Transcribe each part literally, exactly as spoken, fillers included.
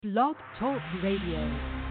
Blog Talk Radio.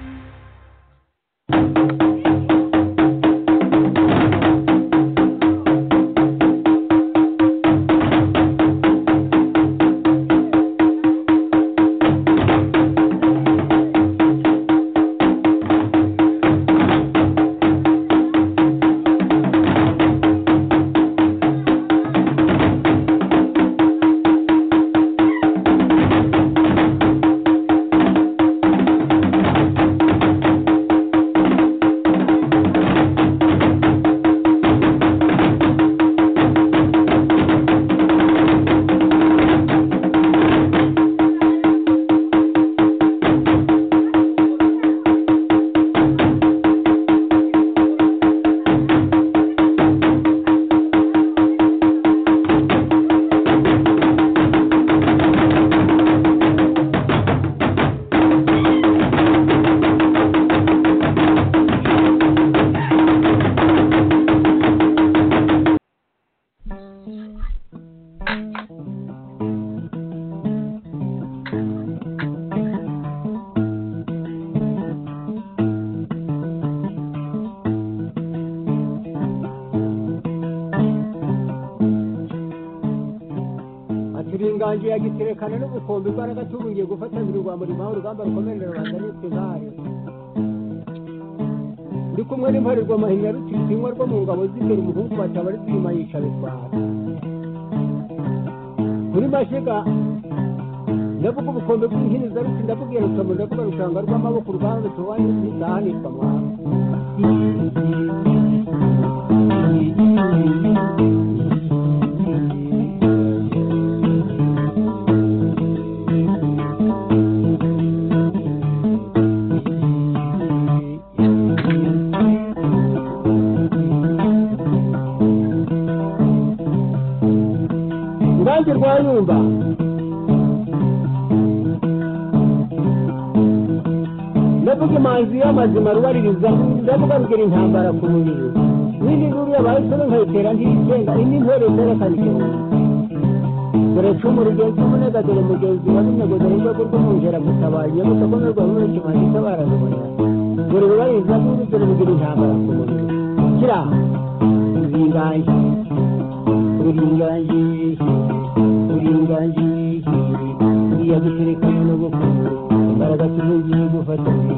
Yagiserekana n'ubukombe imbaraga tubungiye gufatanira urwamba rimaho urugamba rukomerera rubanda n'ituzari ndi kumwe n'imparirwa mahinya rutitinywa rwo mu ngabo z'imbere umuhungu bataba ari twima yica bitwara kuri mashiga ndavuga ubukombe bw'ihiniza ruti ndabubwira rukamu ndavuga rushanga rw'amaboko urugamba tuwanye n'ahanitwa mwana rwayumba ndavuga imanzi y'amazima rubaririza ndavuga rugira intambara ku mubiri n'indi nkuru yabaye isoro nkayitera ntiyigenga indi ntore zerekana igihumbi dore cumu rugenzi umunega dore mugenzi wa n'inyagoza n'urwego rw'umwungera gutabaye nyabusa ko n'urwa muri kimanzi itabara rubona dore rubaririza n'indi dore rugira intambara ku mubiri kira uringaye uringaye uringaye yaguterekana n'ubukungu imbaraga tuzongeye gufatanya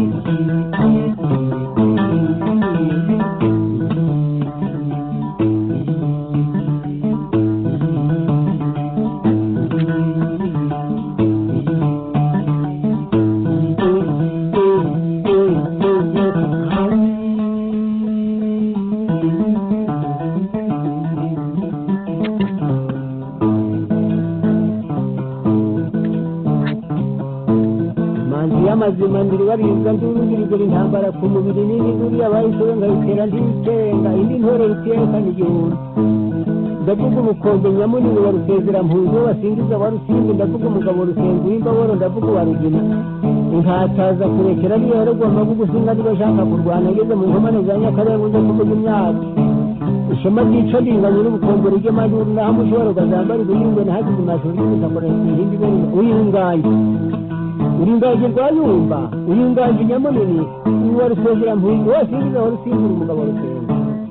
amazima ndiri bariza ndurugirigera intambara ku mubiri n'indi nkuru yabaye isoro nkayitera ndikenga indi ntore rutiyekana igihumbi ndavuga ubukombe nyamunini wa rusezera mpunzi wasingiza wa rusimbi ndavuga umugabo rusenga w'imbaboro ndavuga wa rugina inkataza kurekera niyo yaragomba gugusinga niba ashaka kurwana ageze mu nkomane za nyakarenga uje kuvuga imyaka ishema ryica ringanye n'ubukombe ry'amajuru naho mushobora ukazambara ibihingwe nahagize amashuri y'ubutaka ihindi bene uyingaye uringaje rwayumba uringaje nyamunini uwa rusezera mpunzi wasingiza wa rusimbura umugabo rusenga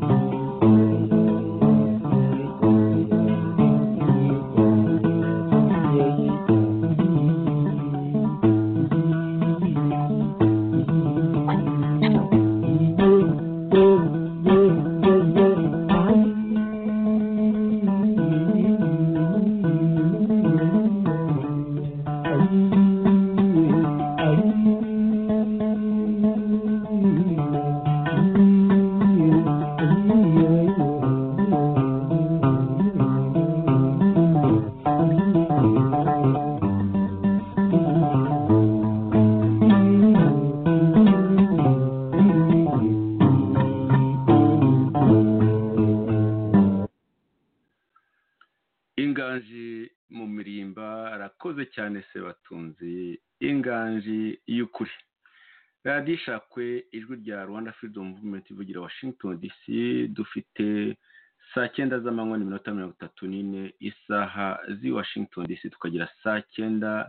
radiyo ishakwe ijwi rya Rwanda Freedom Movement ivugira Washington D C dufite saa cyenda z'amanywa n'iminota mirongo itatu n'ine isaha z'i Washington D C tukagira saa cyenda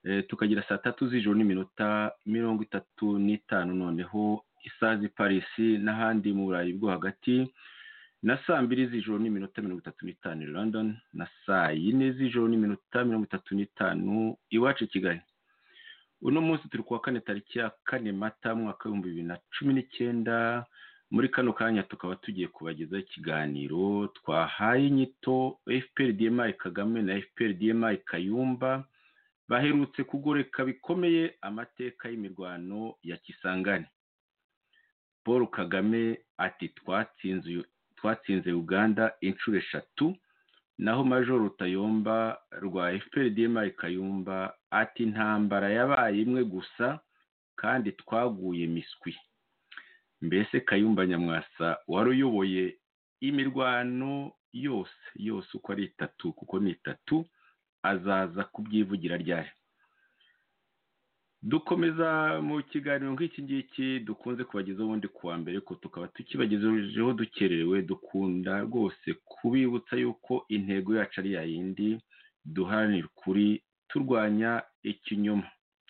tukagira saa tatu z'ijoro n'iminota mirongo itatu n'itanu noneho isaha z'i Paris n'ahandi mu Burayi bwo hagati, na saa mbiri z'ijoro n'iminota mirongo itatu n'itanu i London, na saa yine z'ijoro n'iminota mirongo itatu n'itanu iwacu i Kigali. Uno munsi turi kuwa kane tariki ya kane Mata mwaka w'ibihumbi bibiri na cumi n'icyenda. Muri kano kanya tukaba tugiye kubagezaho ikiganiro twahaye inyito F P R D M I Kagame na F P R D M I Kayumba baherutse kugoreka bikomeye amateka y'imirwano ya Kisangani. Paul Kagame ati twatsinze twatsinze Uganda inshuro eshatu, naho Major Rutayomba rwa F P R D M I Kayumba ati intambara yabaye imwe gusa kandi twaguye miswi. Mbese Kayumba Nyamwasa wari uyoboye imirwano yose yose uko ari itatu, kuko ni itatu, azaza kubyivugira ryari. Dukomeza mu kiganiro nk'iki ngiki dukunze kubagezaho ubundi kuwa mbere, ko tukaba tukibagejejeho dukererewe. Dukunda rwose kubibutsa yuko intego yacu ari yayindi, duharanira ukuri turwanya ikinyoma.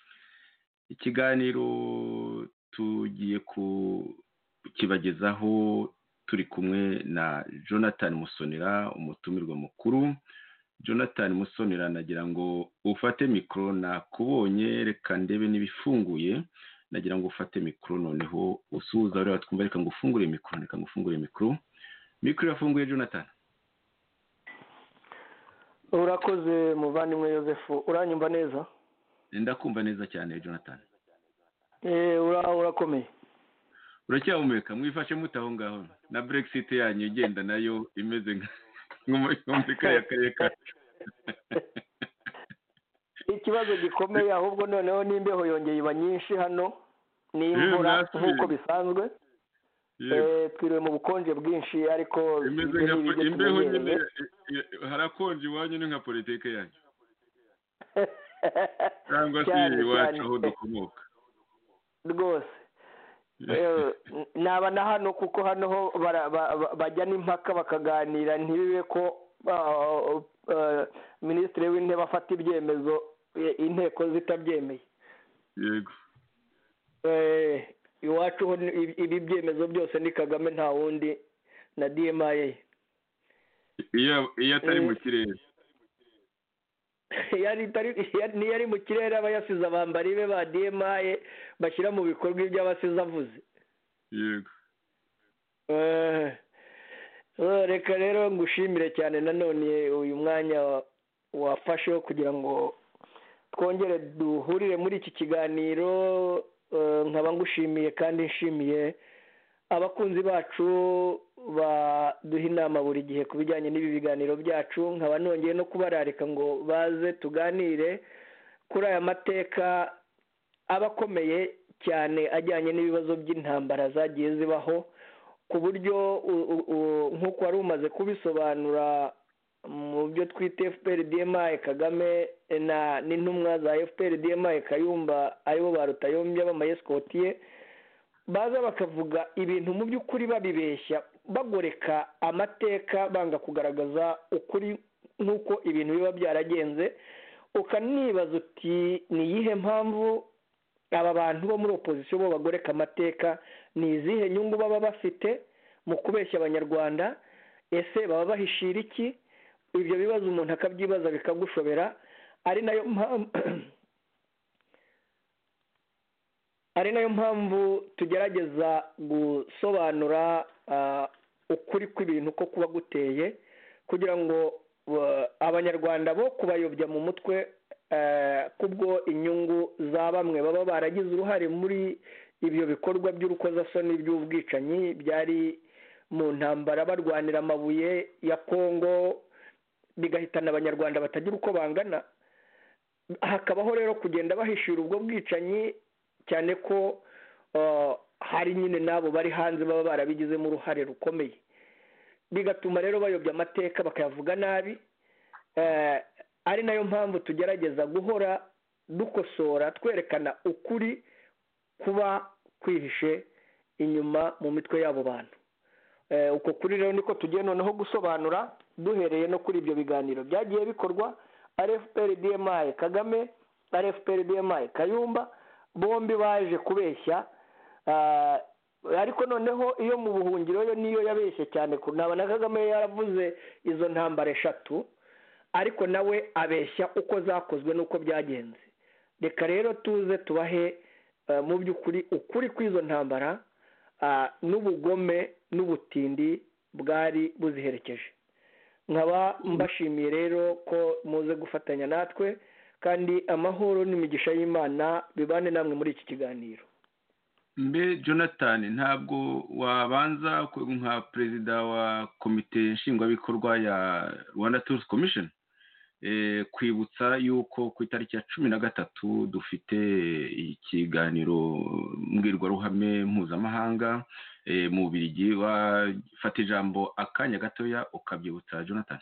Ikiganiro tugiye kukibagezaho turi kumwe na Jonathan Musonera, umutumirwa mukuru. Jonathan Musonera, nagira ngo ufate mikoro, nakubonye, reka ndebe nibifunguye. Nagira ngo ufate mikoro noneho usuhuza rero twumva, reka ngo ufungure mikoro, reka ngo ufungure mikoro. Mikoro yafunguye Jonathan. Urakoze muvandimwe Joseph, uranyumva neza? Ndakumva neza cyane Jonathan. Eh ura urakomeye. Uracyahumeka? Mwifashe mutaho ngaho na Brexit yanyu igenda nayo imeze nk'umurika ya kareka. Ikibazo gikomeye, ahubwo noneho n'imbeho yongeye iba nyinshi hano, n'imvura nk'uko bisanzwe. Eh twiriwe mu bukonje bwinshi, ariko imbeho nyine harakonje iwanyu ni nka politike yanyu. Cyangwa se iwacu aho dukomoka rwose. Naba na hano kuko hano ho bajya n'impaka bakaganira, ntibibe ko minisitiri w'intebe afata ibyemezo inteko zitabyemeye. Yego. Iwacu ibi byemezo byose ni Kagame, nta wundi, na D M I. Iyo iyo atari mu kirere yari ni yari mu kirere, aba yasize abambari be ba D M I bashyira mu bikorwa ibyo abasize avuze. Yego. Eh reka rero ngushimire cyane nanone uyu mwanya wafashe kugira ngo twongere duhurire muri iki kiganiro. Nkaba ngushimiye kandi nshimiye abakunzi bacu baduha inama buri gihe ku bijyanye n'ibi biganiro byacu. Nkaba nongeye no kubararika ngo baze tuganire kuri aya mateka abakomeye cyane ajyanye n'ibibazo by'intambara zagiye zibaho, ku buryo nk'uko wari umaze kubisobanura mu byo twita F P R D M I Kagame na n'intumwa za F P R D M I Kayumba aribo ba Rutayombya b'amayeskotiye, baza bakavuga ibintu mu by'ukuri babibeshya, bagoreka amateka, banga kugaragaza ukuri nk'uko ibintu biba byaragenze. Ukanibaza uti ni iyihe mpamvu aba bantu bo muri opposition bo bagoreka amateka? Ni izihe nyungu baba bafite mu kubeshya abanyarwanda? Ese baba bahishira iki? Ibyo bibazo umuntu akabyibaza bikagushobera. Ari nayo mpamvu ari nayo mpamvu tugerageza gusobanura ukuri kw'ibintu ko kuba guteye, kugira ngo abanyarwanda bo kubayobya mu mutwe kubwo inyungu za bamwe baba baragize uruhare muri ibyo bikorwa by'urukozasoni by'ubwicanyi byari mu ntambara barwanira amabuye ya Kongo bigahitana abanyarwanda batagira uko bangana. Hakabaho rero kugenda bahishira ubwo bwicanyi, cyane ko hari nyine nabo bari hanze baba barabigizemo uruhare rukomeye, bigatuma rero bayobya amateka bakayavuga nabi. Ari nayo mpamvu tugerageza guhora dukosora, twerekana ukuri kuba kwihishe inyuma mu mitwe y'abo bantu. Uko kuri rero niko tugiye noneho gusobanura, duhereye no kuri ibyo biganiro byagiye bikorwa. F P R D M I Kagame ari F P R D M I Kayumba, bombi baje kubeshya. Ariko noneho iyo mu buhungiro yo niyo yabeshye cyane, kunaba na Kagame yaravuze izo ntambara eshatu, ariko nawe abeshya uko zakozwe n'uko byagenze. Reka rero tuze tubahe mu by'ukuri ukuri kw'izo ntambara n'ubugome n'ubutindi bwari buziherekeje. Nkaba mbashimiye rero ko muze gufatanya natwe, kandi amahoro n'imigisha y'Imana bibane namwe muri iki kiganiro. Mbe Jonathan, ntabwo wabanza nka perezida wa komite nshingwabikorwa ya Rwanda Truth Commission kwibutsa yuko ku itariki ya cumi na gatatu dufite ikiganiro mbwirwaruhame mpuzamahanga mu Bubiligi, wafata ijambo akanya gatoya ukabyibutsa Jonathan?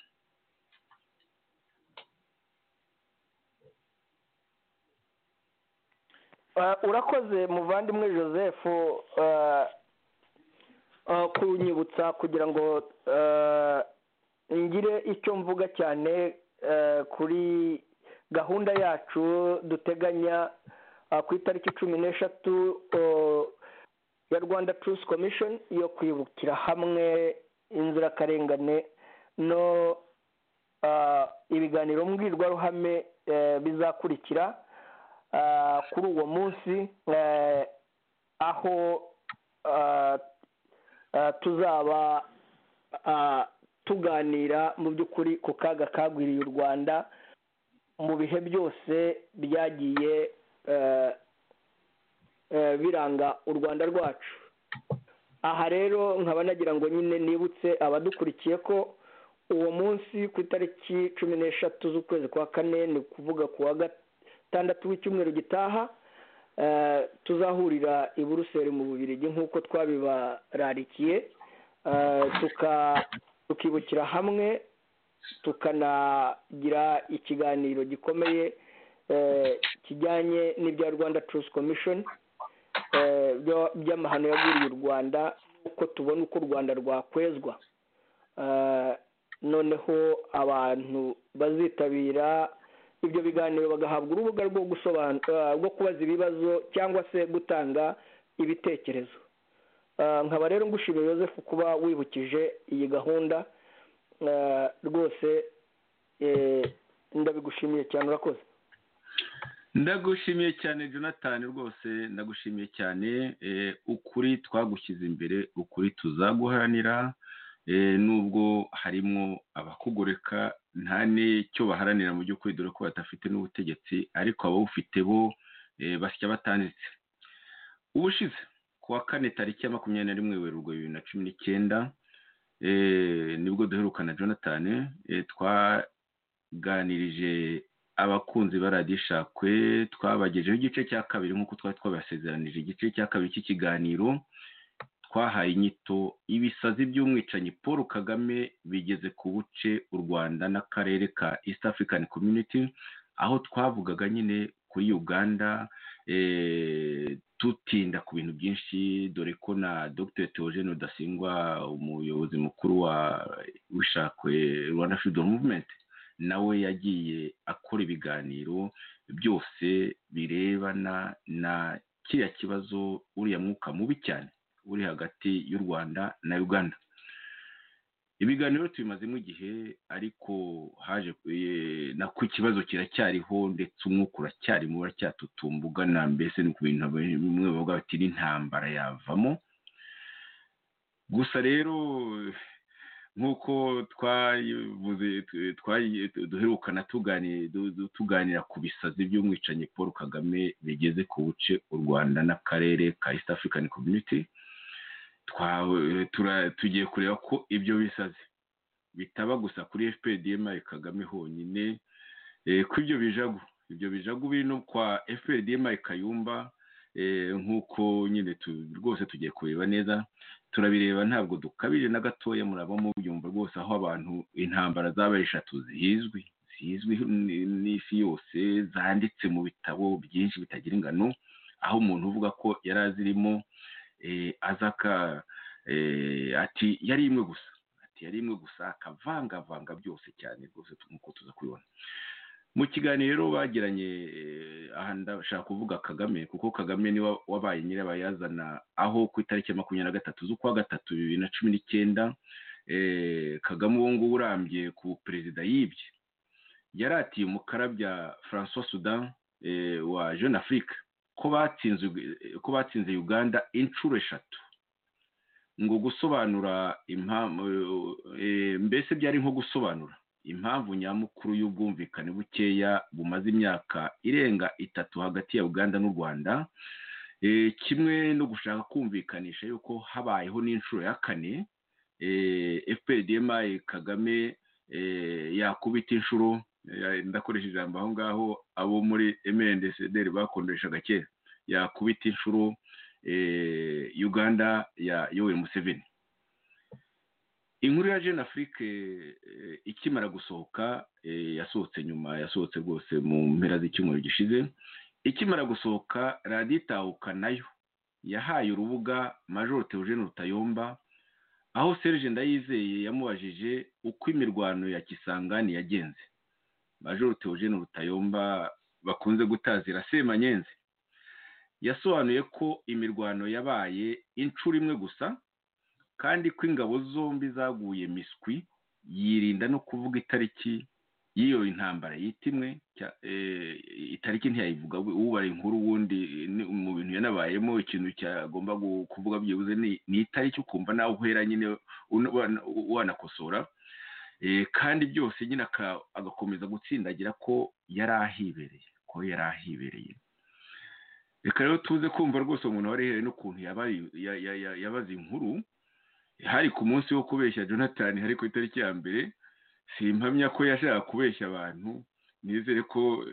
Urakoze muvandimwe Joseph kunyibutsa kugira ngo ngire icyo mvuga cyane kuri gahunda yacu duteganya ku itariki cumi n'eshatu ya Rwanda Truth Commission yo kwibukira hamwe inzirakarengane no ibiganiro mbwirwaruhame bizakurikira kuri uwo munsi, aho tuzaba tuganira mu by'ukuri ku kaga kagwiriye u Rwanda mu bihe byose byagiye biranga u Rwanda rwacu. Aha rero nkaba nagira ngo nyine nibutse abadukurikiye ko uwo munsi ku itariki cumi n'eshatu z'ukwezi kwa kane, ni kuvuga ku wa gatandatu w'icyumweru gitaha, tuzahurira i Buruseli mu Bubiligi nk'uko twabibararikiye, tukibukira hamwe, tukanagira ikiganiro gikomeye kijyanye n'ibya Rwanda Truth Commission, by'amahano yagwiriye u Rwanda, uko tubona uko u Rwanda rwakwezwa. Noneho abantu bazitabira ibyo biganiro bagahabwa urubuga rwo gusobanura, rwo kubaza ibibazo cyangwa se gutanga ibitekerezo. Nkaba rero ngushimiye Joseph kuba wibukije iyi gahunda, rwose ndabigushimiye cyane. Urakoze. Ndagushimiye cyane Jonathan, rwose ndagushimiye cyane. Ukuri twagushyize imbere, ukuri tuzaguharanira, nubwo harimo abakugoreka nta n'icyo baharanira mu by'ukuri, dore ko batafite n'ubutegetsi, ariko abawufite bo basya batanditse. Ubushize ku wa kane tariki ya makumyabiri na rimwe Werurwe bibiri na cumi n'icyenda nibwo duherukana Jonathan, twaganirije abakunzi ba radiyo Ishakwe, twabagejeho igice cya kabiri nk'uko twari twabasezeranije. Igice cya kabiri cy'ikiganiro twahaye inyito ibisazi by'umwicanyi Paul Kagame bigeze ku buce u Rwanda n'akarere ka East African Community, aho twavugaga nyine kuri Uganda, tutinda ku bintu byinshi, dore ko na Doctor Theogene Rudasingwa, umuyobozi mukuru wa w'Ishakwe Rwanda Freedom Movement, nawe yagiye akora ibiganiro byose birebana na kiriya kibazo, uriya mwuka mubi cyane uri hagati y'u Rwanda na Uganda. Ibiganiro tubimazemo igihe, ariko haje na ku kibazo kiracyariho, ndetse umwuka uracyari mu uracyatutumbugana, mbese ni ku bintu bimwe bavuga bati n'intambara yavamo. Gusa rero nk'uko twavuze, duherukana tuganira ku bisazi by'umwicanyi Paul Kagame bigeze ku buce u Rwanda n'akarere ka East African Community, tugiye kureba ko ibyo bisazi bitaba gusa kuri F P R D M I Kagame honyine, ko ibyo bijagu ibyo bijagu biri no kwa F P R D M I Kayumba, nk'uko nyine rwose tugiye kureba neza, turabireba ntabwo dukabije na gatoya, muraba mu byumva rwose, aho abantu intambara zabaye eshatu zizwi zizwi n'isi yose, zanditse mu bitabo byinshi bitagira ingano, aho umuntu uvuga ko yari azirimo azaka ati yari imwe gusa ati yari imwe gusa akavangavanga byose cyane rwose, nk'uko tuza kubibona. mu kiganiro bagiranye aha ndashaka kuvuga Kagame kuko Kagame niwe wabaye nyirabayazana aho ku itariki ya makumyabiri na gatatu z'ukwa gatatu bibiri na cumi n'icyenda Kagame uwo nguwo urambye ku perezida yibye yaratiye umukarabya François Soudan wa Jeune Afrique ko batsinze ko batsinze Uganda inshuro eshatu ngo gusobanura impamvu mbese byari nko gusobanura impamvu nyamukuru y'ubwumvikane bukeya bumaze imyaka irenga itatu hagati ya Uganda n'u Rwanda kimwe no gushaka kumvikanisha yuko habayeho n'inshuro ya kane F P R D M I Kagame yakubita inshuro ndakoresha ijambo aho ngaho abo muri M N D C D R bakondeshaga kera yakubita inshuro Uganda ya Yoweri Museveni. Inkuru ya Jeune Afrique ikimara gusohoka yasohotse nyuma yasohotse rwose mu mpera z'icyumweru gishize ikimara gusohoka Radio Itahuka nayo yahaye urubuga Major Theogene Rutayomba aho Serge Ndayizeye yamubajije uko imirwano ya Kisangani yagenze. Major Theogene Rutayomba bakunze gutazira Semanyenzi yasobanuye ko imirwano yabaye inshuro imwe gusa kandi ko ingabo zombi zaguye miswi yirinda no kuvuga itariki y'iyo intambara yitimwe itariki ntiyayivuga ubare inkuru wundi mu bintu yanabayemo ikintu cyagomba kuvuga byibuze ni itariki ukumva nawe uhera nyine wanakosora kandi byose nyine agakomeza gutsindagira ko yari ahibereye ko yari ahibereye. Reka rero tuze kumva rwose umuntu warehere n'ukuntu yabaze inkuru hari ku munsi wo kubeshya Jonathan hari ku itariki ya mbere simpamya ko yashaka kubeshya abantu nizere ko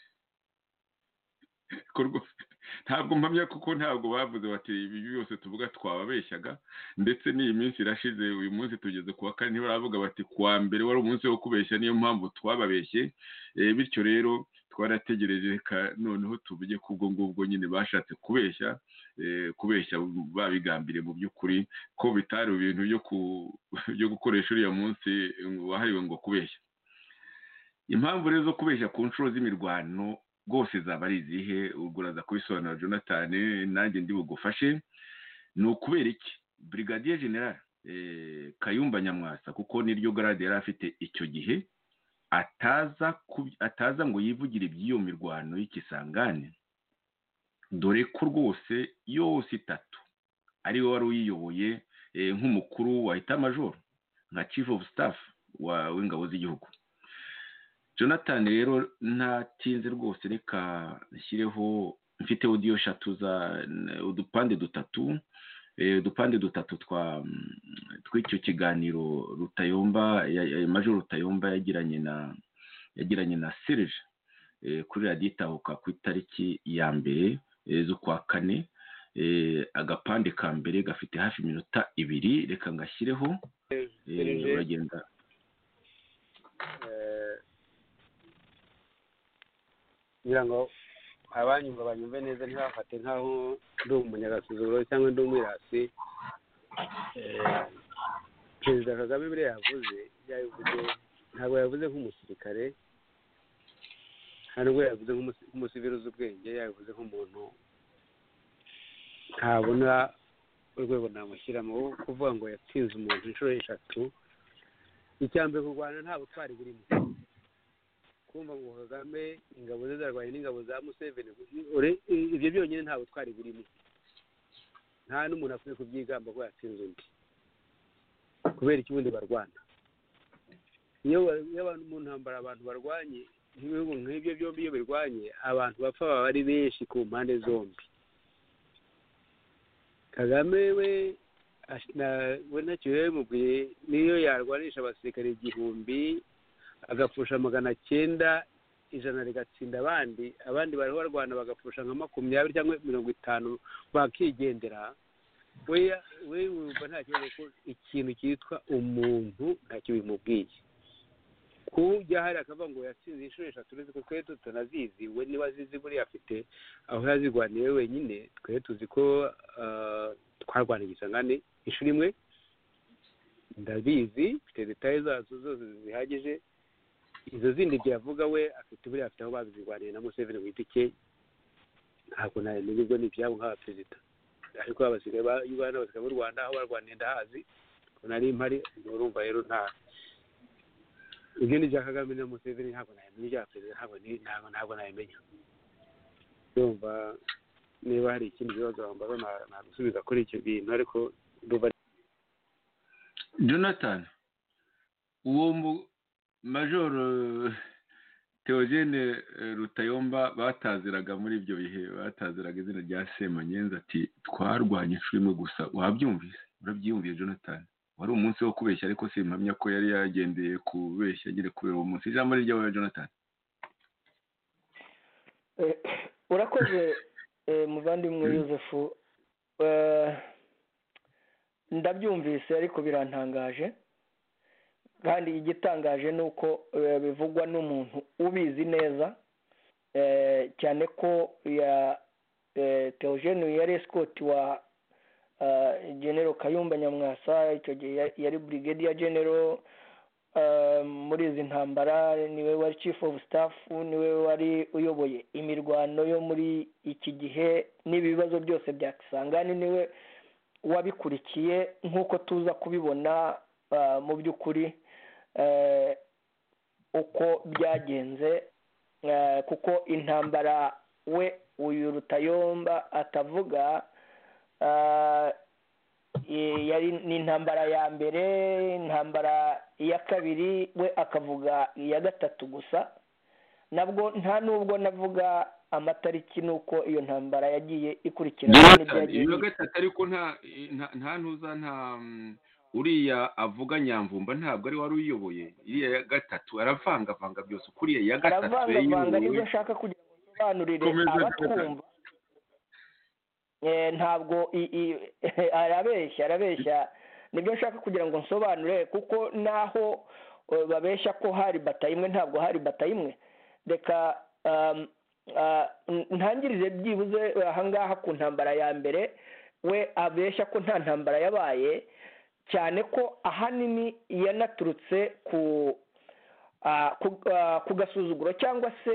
ntabwo mpamya kuko ntabwo bavuze bati ibi byose tuvuga twababeshyaga ndetse n'iyi minsi irashize uyu munsi tugeze kuwa kane baravuga bati kuwa mbere wari umunsi wo kubeshya niyo mpamvu twababeshye bityo rero twarategereje reka noneho tuvuge kubwo ngubwo nyine bashatse kubeshya kubeshya babigambire mu by'ukuri ko bitari ibintu byo gukoresha uriya munsi wahariwe ngo kubeshya. Impamvu rero zo kubeshya ku nshuro z'imirwano rwose zaba ari izihe uguraza kubisobanura Jonathan nanjye ndi bugufashe ni ukubera iki Brigadier General Kayumba Nyamwasa kuko niryo grade yari afite icyo gihe ataza ataza ngo yivugire iby'iyo mirwano y'Ikisangani dore ko rwose yose itatu ari we wari uyiyoboye nk'umukuru wa Etat Major nka Chief of Staff wa w'ingabo z'igihugu. Jonathan rero ntatinze rwose reka nshyireho mfite audio eshatu za udupande dutatu udupande dutatu twa tw'icyo kiganiro Rutayomba Major Rutayomba yagiranye na yagiranye na Serge kuri Radio Itahuka ku itariki ya mbere z'ukwa kane agapande ka mbere gafite hafi iminota ibiri reka ngashyireho uragenda ngira ngo abanyumva banyumve neza ntibafate nkaho ndi umunyagasuzuguro cyangwa ndi umwirasi. Perezida Kagame bire yavuze yavuze ntabwo yavuze nk'umusirikare ntabwo yavuze nk'umusivili uzi ubwenge yavuze nk'umuntu ntabona urwego namushyiramo kuvuga ngo yatsinze umuntu inshuro eshatu. Icyambere ku Rwanda nta butwari burimo kumva ngo Kagame ingabo ze zarwanye n'ingabo za Museveni ibyo byonyine nta butwari burimo nta n'umuntu akwiye kubyigamba ko yatsinze undi kubera ikibundi barwana. Iyo abantu mu ntambara abantu barwanye nk'ibihugu nk'ibyo byombi iyo birwanye abantu bapfa baba ari benshi ku mpande zombi. Kagame we we ntacyo yamubwiye niyo yarwanisha abasirikare igihumbi agapfusha magana cyenda ijana rigatsinda abandi abandi bariho barwana bagapfusha nka makumyabiri cyangwa mirongo itanu bakigendera we we wumva nta kibazo ko ikintu cyitwa umuntu ntacyo bimubwiye kujya hari akavuga ngo yatsinze inshuro eshatu uretse ko twe tutanazizi we niba azizi buriya afite aho yazirwaniye wenyine twe tuzi ko twarwana Igisangani inshuro imwe ndabizi mfite detaye zazo zose zihagije izo zindi byavuga we afite buriya afite aho babizirwaniye na Museveni witike ntabwo namenye ubwo ni ibyabo nk'abaperezida ariko abasigaye ba Uganda basigaye mu Rwanda aho barwaniye ndahazi ko nari mpari urumva rero nta ibindi bya Kagame na Museveni ntabwo namenye ibya perezida ntabwo ni ntabwo ntabwo namenye urumva niba hari ikindi kibazo bambaza nagusubiza kuri icyo bintu ariko duva Jonathan uwo Major Theogene Rutayomba bataziraga muri ibyo bihe bataziraga izina rya Semanyenzi ati twarwanye inshuro imwe gusa wabyumvise urabyiyumviye Jonathan wari umunsi wo kubeshya ariko simpamya ko yari yagendeye kubeshya agire kubera uwo munsi ijambo ryawe Jonathan. Urakoze muvandimwe Yosefu ndabyumvise ariko birantangaje kandi igitangaje ni uko bivugwa n'umuntu ubizi neza cyane ko ya Theogene yari escort wa General Kayumba Nyamwasa icyo gihe yari Brigadier General muri izi ntambara niwe wari Chief of Staff niwe wari uyoboye imirwano yo muri iki gihe n'ibibazo byose bya Kisangani niwe wabikurikiye nk'uko tuza kubibona mu by'ukuri uko byagenze kuko intambara we uyu Rutayomba atavuga yari ni intambara ya mbere intambara ya kabiri we akavuga iya gatatu gusa nabwo nta nubwo navuga amatariki nuko iyo ntambara yagiye ikurikirana n'ibyagiye iyo gatatu ariko nta nta ntuza nta uriya avuga Nyamvumba ntabwo ari wari uyoboye iriya ya gatatu aravanga vanga byose kuriya ya gatatu aravanga nibyo nshaka kugira ngo sobanurire abatwumva eh ntabwo arabeshya arabeshya nibyo nshaka kugira ngo nsobanure kuko naho babeshya ko hari batayimwe ntabwo hari batayimwe reka ntangirije byibuze ahangaha ku ntambara ya mbere we abeshya ko nta ntambara yabaye cyane ko ahanini yanaturutse ku ku gasuzuguro cyangwa se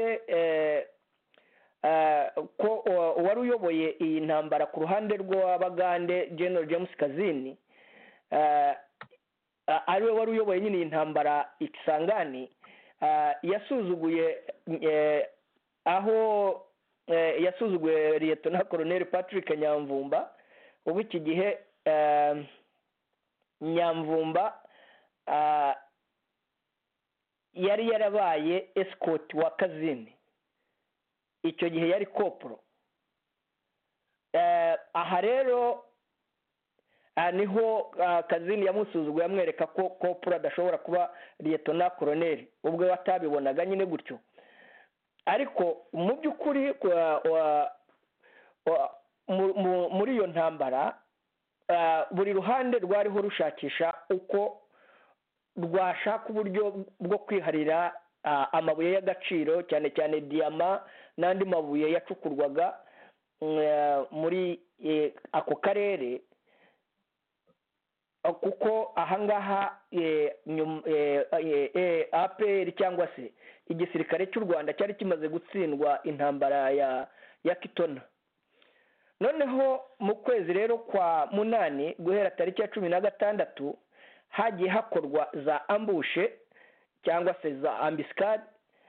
ko uwari uyoboye iyi ntambara ku ruhande rw'Abagande General James Kazini ariwe wari uyoboye nyine iyi ntambara Ikisangani yasuzuguye aho yasuzuguye Lieutenant Colonel Patrick Nyamvumba ubu iki gihe Nyamvumba yari yarabaye escort wa Kazini icyo gihe yari kopro aha rero niho Kazini yamusuzuguye amwereka ko kopro adashobora kuba Lieutenant Colonel ubwo batabibonaga nyine gutyo ariko mu by'ukuri muri iyo ntambara buri ruhande rwariho rushakisha uko rwashaka uburyo bwo kwiharira amabuye y'agaciro cyane cyane diyama n'andi mabuye yacukurwaga muri ako karere kuko ahangaha A P R cyangwa se igisirikare cy'u Rwanda cyari kimaze gutsindwa intambara ya ya Kitona noneho mu kwezi rero kwa munani guhera tariki ya cumi na gatandatu hagiye hakorwa za ambushe cyangwa se za ambiscade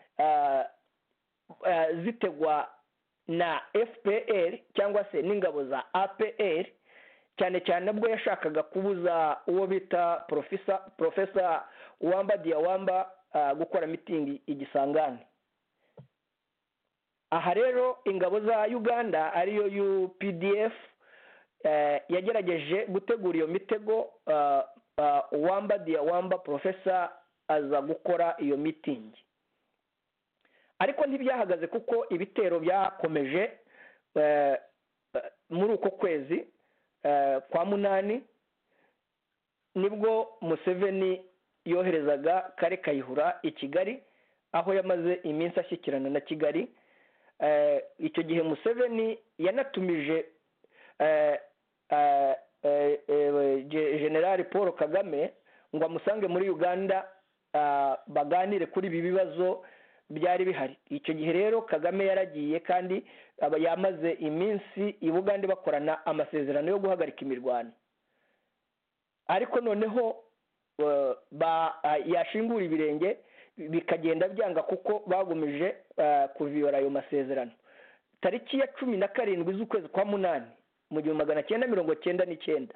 zitegwa na F P R cyangwa se n'ingabo za A P R cyane cyane nabwo yashakaga kubuza uwo bita professor professor Wamba Diawamba gukora meeting igisangane aha rero ingabo za Uganda ariyo U P D F yagerageje gutegura iyo mitego Wamba Diawamba professor aza gukora iyo meeting ariko ntibyahagaze kuko ibitero byakomeje muri uko kwezi kwa munani nibwo Museveni yoherezaga Kare Kayihura i Kigali aho yamaze iminsi ashyikirana na Kigali icyo gihe Museveni yanatumije General Paul Kagame ngo amusange muri Uganda baganire kuri ibi bibazo byari bihari. Icyo gihe rero Kagame yaragiye kandi yamaze iminsi i Bugande bakorana amasezerano yo guhagarika imirwano, ariko noneho yashingura ibirenge bikagenda byanga kuko bagumije kuviyora ayo masezerano. Tariki ya cumi na karindwi z'ukwezi kwa munani mu gihumbi magana cyenda mirongo cyenda n'icyenda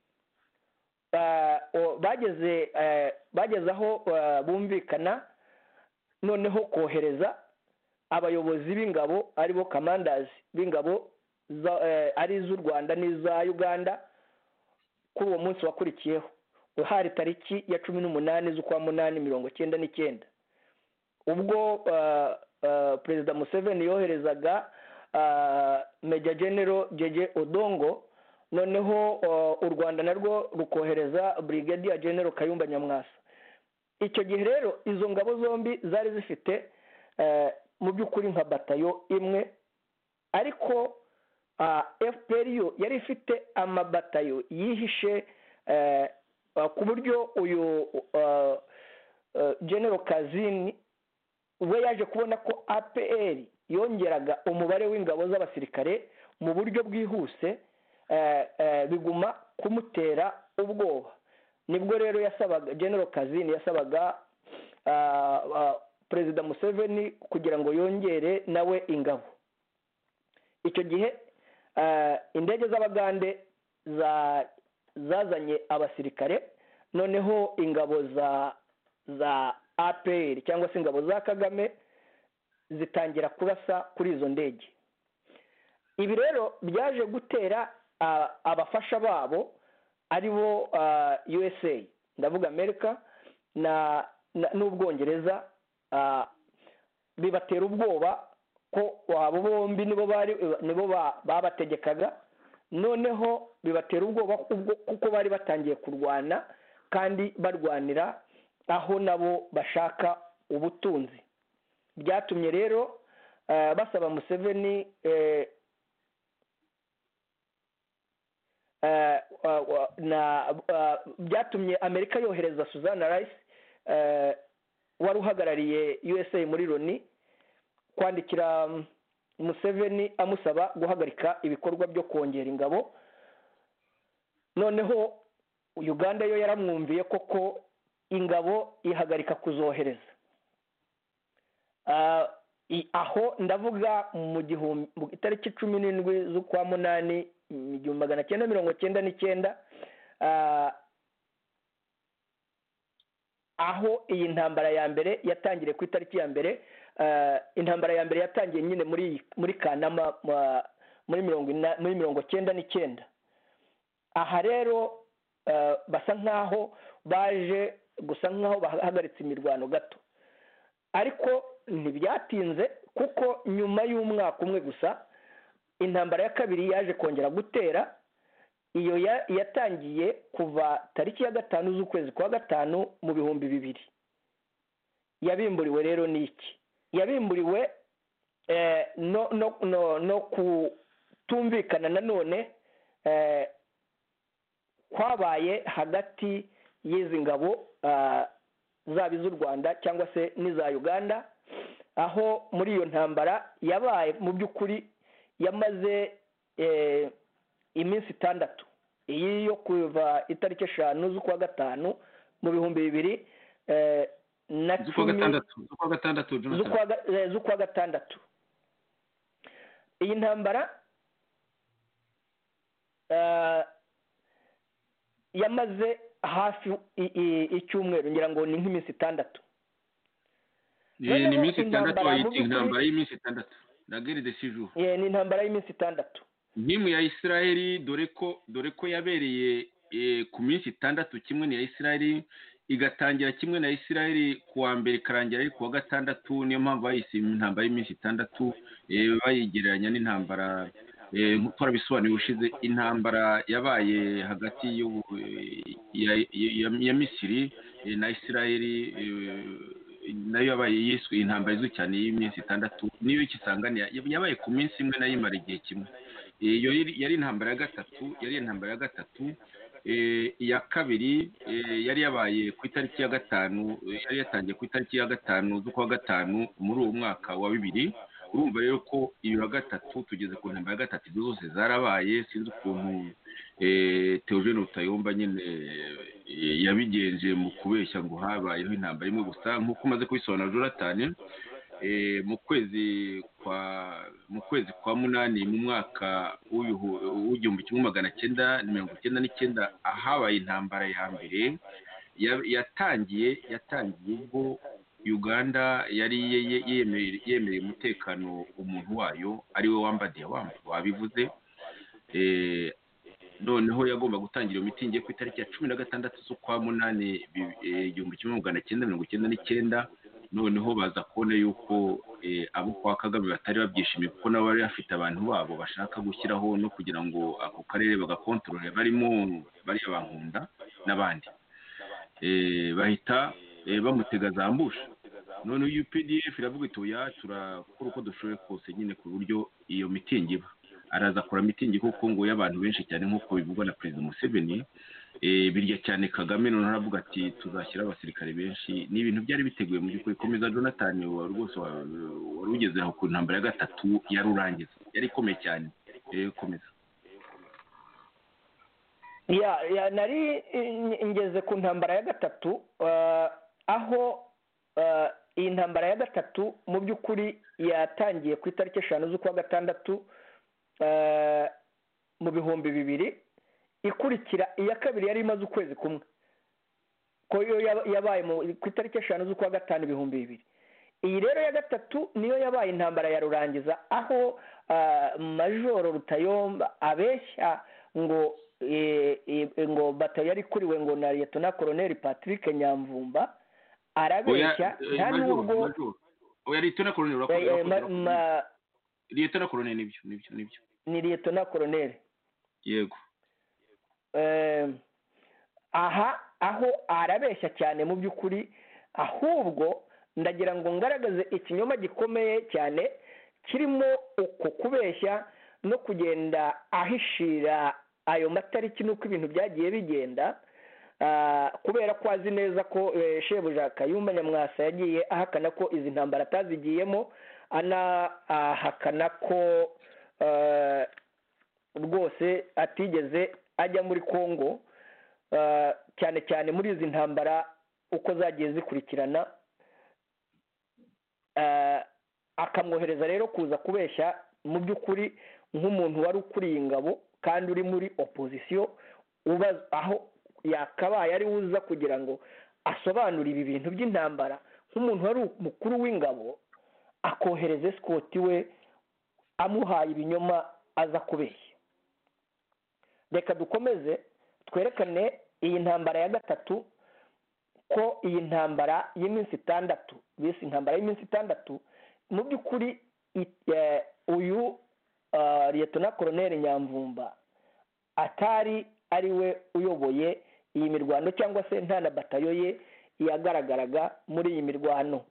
bageze bageze aho bumvikana noneho kohereza abayobozi b'ingabo aribo kamandazi b'ingabo ari iz'u Rwanda n'iza Uganda kuri uwo munsi wakurikiyeho hari tariki ya cumi n'umunani z'ukwa munani mirongo cyenda n'icyenda, ubwo Perezida Museveni yoherezaga Major General Jeje Odongo, noneho u Rwanda narwo rukohereza Brigadier General Kayumba Nyamwasa. Icyo gihe rero izo ngabo zombi zari zifite mu by'ukuri nka batayo imwe, ariko F P R yo yari ifite amabatayo yihishe ku buryo uyu General Kazini we yaje kubona ko A P R yongeraga umubare w'ingabo z'abasirikare mu buryo bwihuse, biguma kumutera ubwoba. Nibwo rero yasabaga General Kazini yasabaga Perezida Museveni kugira ngo yongere nawe ingabo. Icyo gihe indege z'Abagande zazanye abasirikare, noneho ingabo za za A P R cyangwa se ingabo za Kagame zitangira kurasa kuri izo ndege. Ibi rero byaje gutera abafasha babo aribo U S A, ndavuga Amerika na n'Ubwongereza, bibatera ubwoba ko abo bombi nibo bari nibo babategekaga, noneho bibatera ubwoba kuko bari batangiye kurwana kandi barwanira aho nabo bashaka ubutunzi. Byatumye rero basaba Museveni na byatumye Amerika yohereza Susan Rice wari uhagarariye U S A muri Loni kwandikira Museveni amusaba guhagarika ibikorwa byo kongera ingabo. Noneho Uganda yo yaramwumviye koko ingabo ihagarika kuzohereza. Aho ndavuga mu gihumbi itariki cumi n'indwi z'ukwa munani igihumbi magana cyenda mirongo cyenda n'icyenda, aho iyi ntambara ya mbere yatangiriye ku itariki ya mbere. Intambara ya mbere yatangiye nyine muri muri Kanama muri mirongo muri mirongo cyenda n'icyenda. Aha rero basa nkaho baje gusa nkaho bahagaritse imirwano gato, ariko ntibyatinze kuko nyuma y'umwaka umwe gusa intambara ya kabiri yaje kongera gutera. Iyo yatangiye kuva tariki ya gatanu z'ukwezi kwa gatanu mu bihumbi bibiri. Yabimburiwe rero n'iki? Yabimburiwe no no no no kutumvikana nanone kwabaye hagati y'izi ngabo zaba iz'u Rwanda cyangwa se n'iza Uganda, aho muri iyo ntambara yabaye mu by'ukuri yamaze iminsi itandatu. Iyi yo kuva itariki eshanu z'ukwa gatanu mu bihumbi bibiri na cumi z'ukwa gatandatu. Iyi ntambara yamaze hafi icyumweru, ngira ngo ni nk'iminsi itandatu. Ni iminsi itandatu bayita intambara y'iminsi itandatu, la guerre de six jours. Ni intambara y'iminsi itandatu. Nk'imwe ya Israeli, dore ko dore ko yabereye ku minsi itandatu, kimwe ni ya Israeli igatangira kimwe na Israeli kuwa mbere karangira ari kuwa gatandatu. Niyo mpamvu bayise intambara y'iminsi itandatu, bayigereranya n'intambara nk'uko bisobanuye ushize, intambara yabaye hagati ya Misiri na Israeli, nayo yabaye yiswe intambara izwi cyane y'iminsi itandatu. Niyo ikisanganiye yabaye ku minsi imwe nayo imara igihe kimwe. Iyo yari intambara ya gatatu, yari intambara ya gatatu iya kabiri yari yabaye ku itariki ya gatanu yari yatangiye ku itariki ya gatanu z'ukwa gatanu muri uwo mwaka wa bibiri. urumva rero ko iyo ya gatatu tugeze ku ntambara ya gatatu izo zose zarabaye. sinzi ukuntu Theogene Rutayomba nyine yabigenje mu kubeshya ngo habayeho intambara imwe gusa nk'uko umaze kubisobanura Jonathan. mu kwezi kwa mu kwezi kwa munani mu mwaka w'igihumbi kimwe magana cyenda mirongo icyenda n'icyenda ahabaye intambara ya mbere yatangiye yatangiye ubwo Uganda yari yemereye umutekano umuntu wayo ari we Wambadiya wabivuze. noneho yagomba gutangira iyo mitingi ku itariki ya cumi na gatandatu z'ukwa munani igihumbi kimwe magana cyenda mirongo icyenda n'icyenda. noneho baza kubona yuko abo kwa Kagame batari babyishimiye kuko nabo bari bafite abantu babo bashaka gushyiraho no kugira ngo ako karere bagakontorore barimo bari abankunda n'abandi. bahita bamutega za mbusha. none U P D F iravuga iti oya turakora uko dushoboye kose nyine ku buryo iyo mitingi iba. araza akora mitingi kuko ngo y'abantu benshi cyane nk'uko bivugwa na Perezida Museveni. birya cyane Kagame none aravuga ati tuzashyira abasirikare benshi. ni ibintu byari biteguye mu by'ukuri. komeza Jonathan wari rwose wari ugezeho ku ntambara ya gatatu yari urangiza yari ikomeye cyane. komeza. ya ya nari ngeze ku ntambara ya gatatu aho iyi ntambara ya gatatu mu by'ukuri yatangiye ku itariki eshanu z'ukwa gatandatu mu bihumbi bibiri. ikurikira iya kabiri yari imaze ukwezi kumwe ko yo yabaye ku itariki eshanu z'ukwa gatanu ibihumbi bibiri. iyi rero ya gatatu niyo yabaye intambara ya rurangiza aho Majoro Rutayomba abeshya ngo ngo bato yari kuriwe ngo na Lieutenant Colonel Patrick Nyamvumba arabeshya nta nubwo oya Lieutenant Colonel urakoze Lieutenant Colonel nibyo nibyo nibyo ni Lieutenant Colonel yego. aha aho arabeshya cyane mu by'ukuri ahubwo ndagira ngo ngaragaze ikinyoma gikomeye cyane kirimo uko kubeshya no kugenda ahishira ayo matariki n'uko ibintu byagiye bigenda kubera ko azi neza ko Shebuja Kayumba Nyamwasa yagiye ahakana ko izi ntambara atazigiyemo anahakana ko rwose atigeze ajya muri Kongo cyane cyane muri izi ntambara uko zagiye zikurikirana. akamwohereza rero kuza kubeshya mu by'ukuri nk'umuntu wari ukuriye ingabo kandi uri muri opozisiyo aho yakabaye ari uza kugira ngo asobanure ibi bintu by'intambara nk'umuntu wari umukuru w'ingabo akohereza esikoti we amuhaye ibinyoma aza kubeshya. reka dukomeze twerekane iyi ntambara ya gatatu ko iyi ntambara y'iminsi itandatu bise intambara y'iminsi itandatu mu by'ukuri uyu Lieutenant Colonel Nyamvumba atari ari we uyoboye iyi mirwano cyangwa se nta na batayo ye yagaragaraga muri iyi mirwano.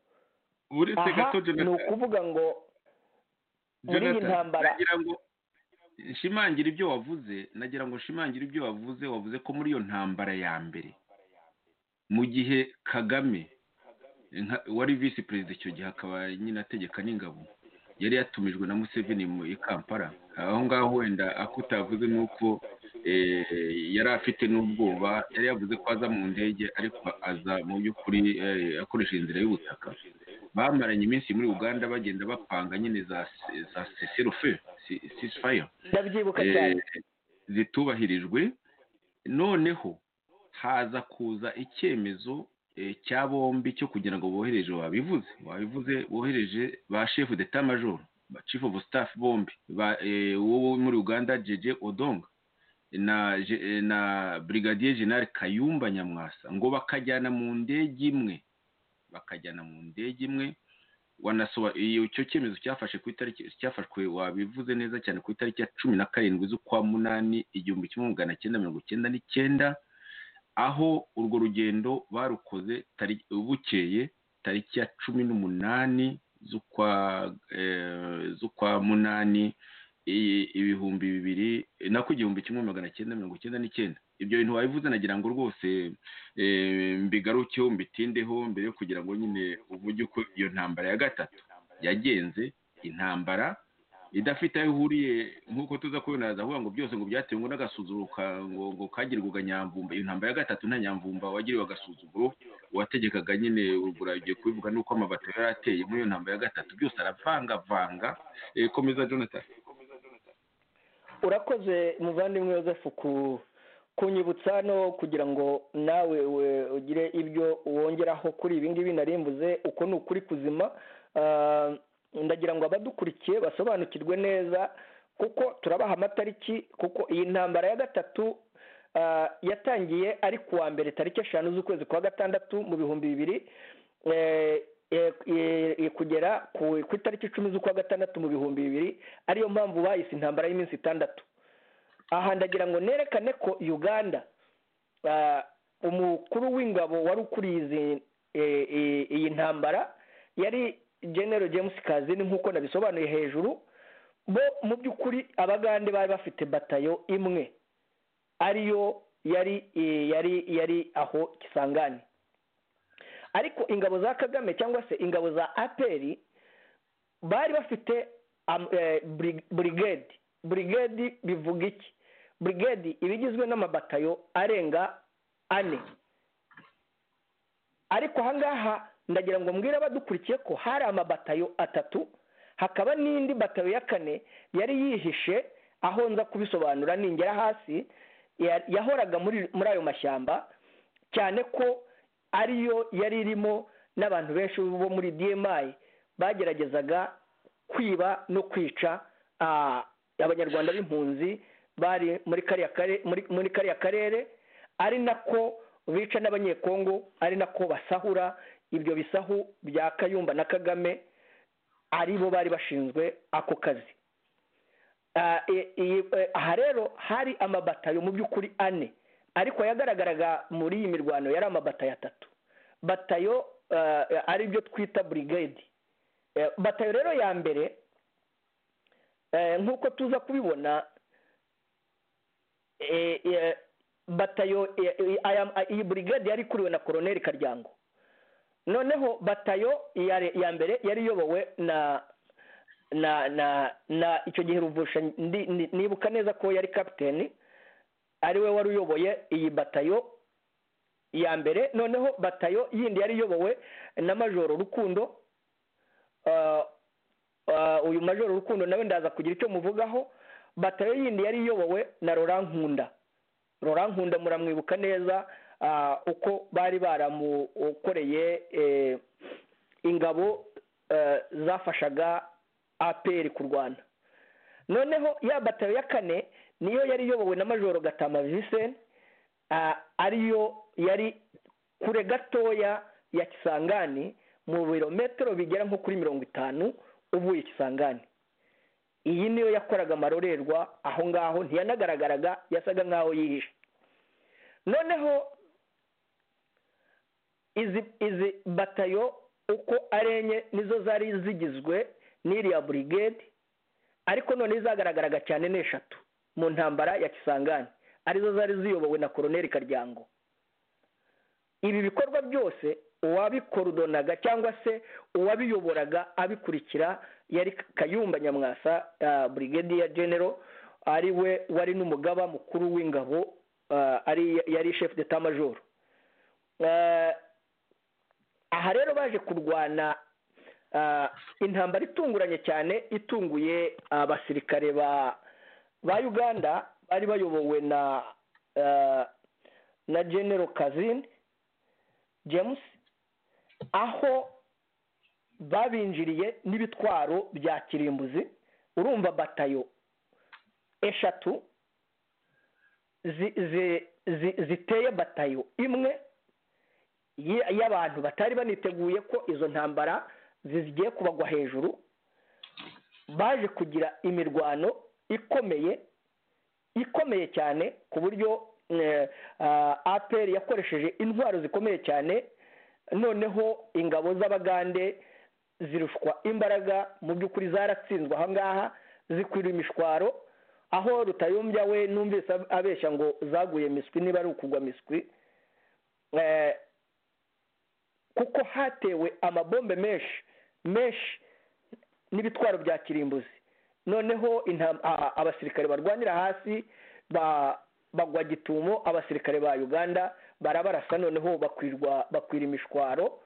ni ukuvuga ngo muri iyi ntambara nshimangira ibyo wavuze nagira ngo nshimangira ibyo wavuze wavuze ko muri iyo ntambara ya mbere mu gihe Kagame wari visi perezida icyo gihe akaba nyine ategeka n'ingabo yari yatumijwe na Museveni mu Kampala. aho ngaho wenda akutavuze nuko yari afite n'ubwoba yari yavuze ko aza mu ndege ariko aza mu by'ukuri akoresha inzira y'ubutaka. bamaranye iminsi muri Uganda bagenda bapanga nyine za za cessez-le-feu ceasefire ndabyibuka cyane zitubahirijwe. noneho haza kuza icyemezo cya bombi cyo kugira ngo bohereje wabivuze wabivuze bohereje ba chef d'état major ba chief of staff bombi wo muri Uganda Jeje Odonga na na brigadier general Kayumba Nyamwasa ngo bakajyana mu ndege imwe bakajyana mu ndege imwe. wanasoba iyo cyo cyemezo cyafashe ku itariki cyafashwe wabivuze neza cyane ku itariki ya cumi na karindwi z'ukwa munani igihumbi kimwe magana cyenda mirongo icyenda n'icyenda aho urwo rugendo barukoze bukeye tariki ya cumi n'umunani z'ukwa z'ukwa munani ibihumbi bibiri nako igihumbi kimwe magana cyenda mirongo icyenda n'icyenda. Ibyo bintu wabivuze nagira ngo rwose mbigarukeho mbitindeho mbere yo kugira ngo nyine uvuge uko iyo ntambara ya gatatu yagenze, intambara idafite aho ihuriye nk'uko tuza kubona avuga ngo byose ngo byatewe ngo n'agasuzuguro ngo ngo kagirwaga Nyamvumba. Iyo ntambara ya gatatu nta Nyamvumba wagiriwe agasuzuguro, uwategekaga nyine uburagiye kubivuga nuko amabato yari ateye muri iyo ntambara ya gatatu, byose aravangavanga. Komeza Jonathan. Urakoze muvandimwe Joseph ku kunyibutsa no kugira ngo nawe ugire ibyo wongeraho kuri ibi ngibi narimbuze uko ni ukuri kuzima. Ndagira ngo abadukurikiye basobanukirwe neza kuko turabaha amatariki, kuko iyi ntambara ya gatatu yatangiye ari kuwa mbere tariki eshanu z'ukwezi kwa gatandatu mu bihumbi bibiri kugera ku itariki icumi z'ukwa gatandatu mu bihumbi bibiri, ariyo mpamvu bahise intambara y'iminsi itandatu. Aha ndagira ngo nerekane ko Uganda umukuru w'ingabo wari ukuriye iyi ntambara yari General James Kazini nk'uko nabisobanuye hejuru. Bo mu by'ukuri abagande bari bafite batayo imwe ariyo yari yari yari aho Kisangani, ariko ingabo za Kagame cyangwa se ingabo za A P R bari bafite brigade. Brigade bivuga iki? Brigade ibigizwe n'amabatayo arenga ane, ariko ahangaha ndagira ngo mbwira abadukurikiye ko hari amabatayo atatu, hakaba n'indi batayo ya kane yari yihishe aho nza kubisobanura ningera hasi, yahoraga muri muri ayo mashyamba, cyane ko ariyo yari irimo n'abantu benshi bo muri D M I bageragezaga kwiba no kwica abanyarwanda b'impunzi bari muri kariya kare muri muri kariya karere, ari nako bica n'abanyekongo, ari nako basahura ibyo bisahu bya Kayumba na Kagame, aribo bari bashinzwe ako kazi. Aha rero hari amabatayo mu by'ukuri ane, ariko yagaragaraga muri iyi mirwano yari amabatayo atatu. Batayo ari byo twita brigade. Batayo rero ya mbere nk'uko tuza kubibona, batayo iyi brigade yari ikuriwe na Colonel Karyango. Noneho batayo ya mbere yari iyobowe na na na na icyo gihe Ruvusha, nibuka neza ko yari kapiteni, ariwe wari uyoboye iyi batayo ya mbere. Noneho batayo yindi yari iyobowe na Majoro Rukundo. Uyu Majoro Rukundo nawe ndaza kugira icyo muvugaho. Batayo yindi yari iyobowe na Laurent Nkunda. Laurent Nkunda muramwibuka neza uko bari baramukoreye ingabo zafashaga A P R ku Rwanda. Noneho ya batayo ya kane niyo yari iyobowe na Majoro Gatama Vincent, ariyo yari kure gatoya ya Kisangani mu birometero bigera nko kuri mirongo itanu uvuye Kisangani. Iyi niyo yakoraga amarorerwa aho ngaho, ntiyanagaragaraga, yasaga nkaho yihishe. Noneho izi izi batayo uko arenye nizo zari zigizwe n'iriya brigade, ariko none zagaragaraga cyane n'eshatu mu ntambara ya Kisangani, arizo zari ziyobowe na Colonel Karyango. Ibi bikorwa byose uwabikorudonaga cyangwa se uwabiyoboraga abikurikira yari Kayumba Nyamwasa, uh, Brigadier General, ari we wari n'umugaba mukuru w'ingabo, uh, ari yari chef d'état major. Uh, aha rero baje kurwana uh, intambara itunguranye cyane, itunguye abasirikare uh, ba ba Uganda bari bayobowe na uh, na General Kazini James, aho babinjiriye n'ibitwaro bya kirimbuzi. Urumva batayo eshatu zi, zi, zi, ziteye batayo imwe y'abantu batari baniteguye ko izo ntambara zigiye kubagwa hejuru, baje kugira imirwano ikomeye ikomeye cyane ku buryo eh, uh, A P R yakoresheje intwaro zikomeye cyane. Noneho ingabo z'abagande zirushwa imbaraga, mu by'ukuri zaratsinzwe aha ngaha, zikwira imishwaro aho Rutayombya we numvise abeshya ngo zaguye miswi niba ari ukugwa miswi kuko hatewe amabombe menshi menshi n'ibitwaro bya kirimbuzi noneho abasirikare barwanira hasi bagwa gitumo abasirikare ba Uganda barabarasa noneho bakwirwa bakwira imishwaro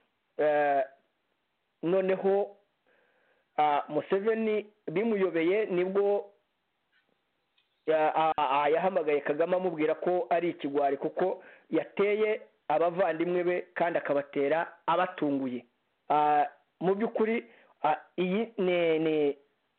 noneho Museveni bimuyobeye nibwo yahamagaye Kagame amubwira ko ari ikigwari kuko yateye abavandimwe be kandi akabatera abatunguye mu by'ukuri iyi ni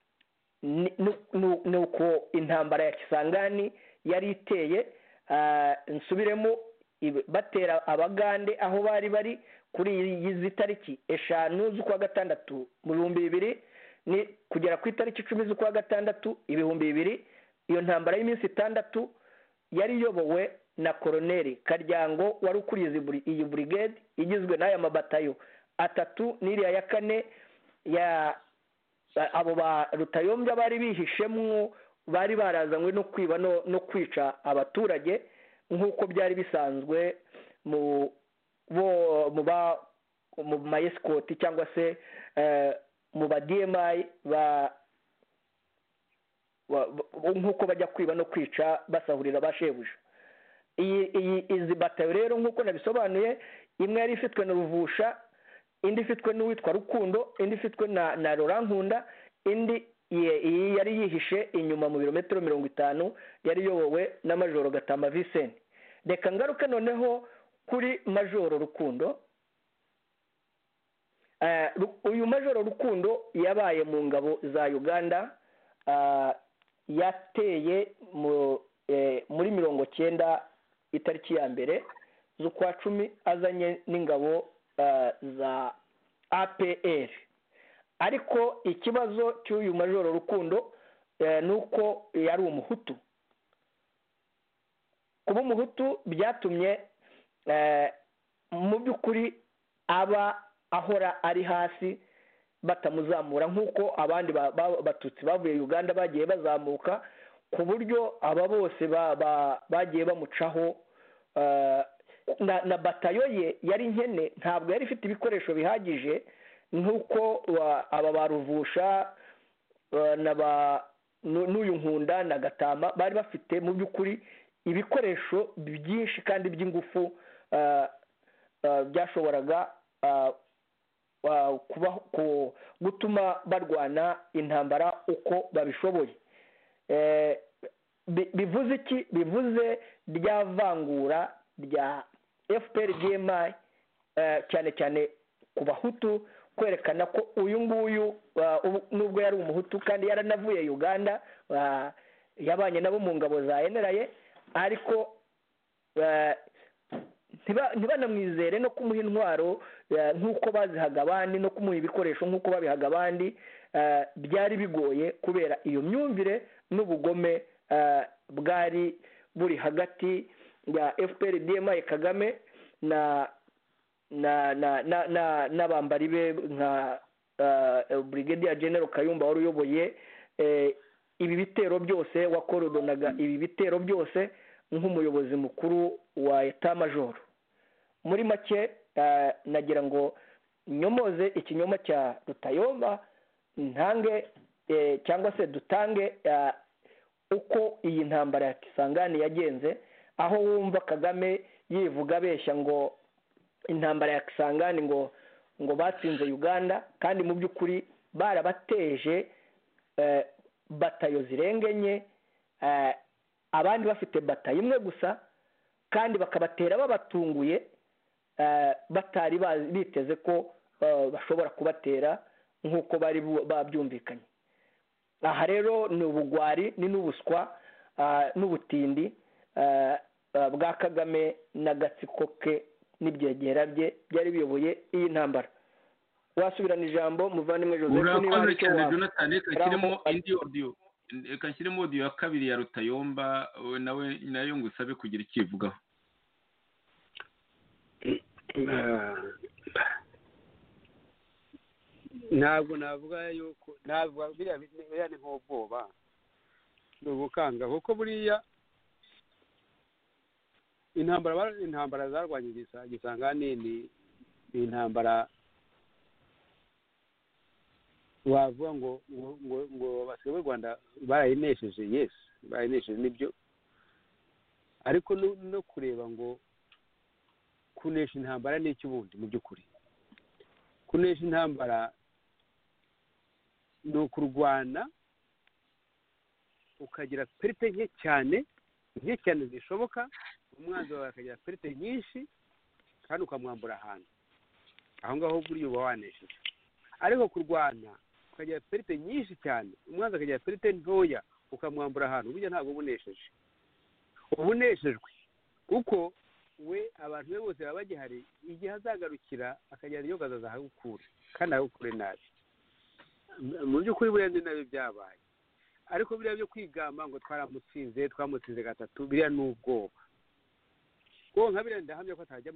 ni uko intambara ya Kisangani yari iteye nsubiremo batera abagande aho bari bari kuri izi tariki eshanu z'ukwa gatandatu mu bihumbi bibiri ni kugera ku itariki icumi z'ukwa gatandatu ibihumbi bibiri iyo ntambara y'iminsi itandatu yari iyobowe na Koloneli Karyango wari ukuriye iyi brigade igizwe n'aya mabatayo atatu n'iriya ya kane ya abo ba Rutayombya bari bihishemwo bari barazanywe no kwiba no kwica abaturage nk'uko byari bisanzwe mu bo mu ba mu mayesikoti cyangwa se mu ba D M I ba nk'uko bajya kwiba no kwica basahurira bashebuja iyi izi batayo rero nk'uko nabisobanuye imwe yari ifitwe na Ruvusha indi ifitwe n'uwitwa Rukundo indi ifitwe na na Rorankunda indi iyi yari yihishe inyuma mu birometero mirongo itanu yari yobowe na Majoro Gatama Vincent reka ngaruke noneho kuri Majoro Rukundo uyu Majoro Rukundo yabaye mu ngabo za Uganda yateye muri mirongo cyenda itariki ya mbere z'ukwa cumi azanye n'ingabo za A P R ariko ikibazo cy'uyu Majoro Rukundo nuko yari umuhutu kuba umuhutu byatumye mu by'ukuri aba ahora ari hasi batamuzamura nk'uko abandi batutsi bavuye Uganda bagiye bazamuka ku buryo aba bose bagiye bamucaho na batayo ye yari nkene ntabwo yari ifite ibikoresho bihagije nk'uko aba baruvusha n'uyu Nkunda na Gatama bari bafite mu by'ukuri ibikoresho byinshi kandi by'ingufu byashoboraga gutuma barwana intambara uko babishoboye bivuze iki bivuze rya vangura rya F P R D M I cyane cyane ku bahutu kwerekana ko uyu nguyu nubwo yari umuhutu kandi yaranavuye Uganda yabanye nabo mu ngabo za N R A ariko ntibanamwizere no kumuha intwaro nk'uko bazihaga abandi no kumuha ibikoresho nk'uko babihaga abandi byari bigoye kubera iyo myumvire n'ubugome bwari buri hagati ya F P R D M I Kagame na na na na n'abambari be nka Brigadier General Kayumba wari uyoboye ibi bitero byose wakorodonaga ibi bitero byose nk'umuyobozi mukuru wa Etat Major muri make nagira ngo nyomoze ikinyoma cya Rutayomba ntange cyangwa se dutange uko iyi ntambara ya Kisangani yagenze aho wumva Kagame yivuga abeshya ngo intambara ya Kisangani ngo ngo batsinze Uganda kandi mu by'ukuri barabateje batayo zirengenye abandi bafite batayo imwe gusa kandi bakabatera babatunguye batari biteze ko bashobora kubatera nk'uko bari babyumvikanye aha rero ni ubugwari ni n'ubuswa n'ubutindi bwa Kagame n'agatsiko ke n'ibyegera bye byari biyoboye iyi ntambara wasubirana ijambo muvandimwe Joseph niba ari cyo Jonathan kirimo indi audio reka nshyiremo audio ya kabiri ya Rutayomba nawe nayo ngusabe kugira ikivugaho ntabwo navuga yuko ntabwo biriya biriya ni nk'ubwoba ni ubukanga kuko buriya intambara intambara zarwanya Gisangani ni intambara wavuga ngo ngo ngo abasirikare b'u Rwanda barayinesheje yes barayinesheje nibyo ariko no kureba ngo kunesha intambara ni iki ubundi mu by'ukuri kunesha intambara ni ukurwana ukagira perite nke cyane nke cyane zishoboka umwanzi wawe akagira perite nyinshi kandi ukamwambura ahantu aho ngaho buriya uba wanesheje ariko kurwana ukagira perite nyinshi cyane umwanzi akagira perite ntoya ukamwambura ahantu burya ntabwo ubunesheje ubuneshejwe kuko we abantu be bose baba bagihari igihe azagarukira akajyana iyo gazaza ahagukure kandi ahagukure nabi mu by'ukuri buriya ni nabyo byabaye ariko biriya byo kwigamba ngo twaramutsinze twamutsinze gatatu biriya ni ubwoba uwo nka biriya ndahamya ko atajya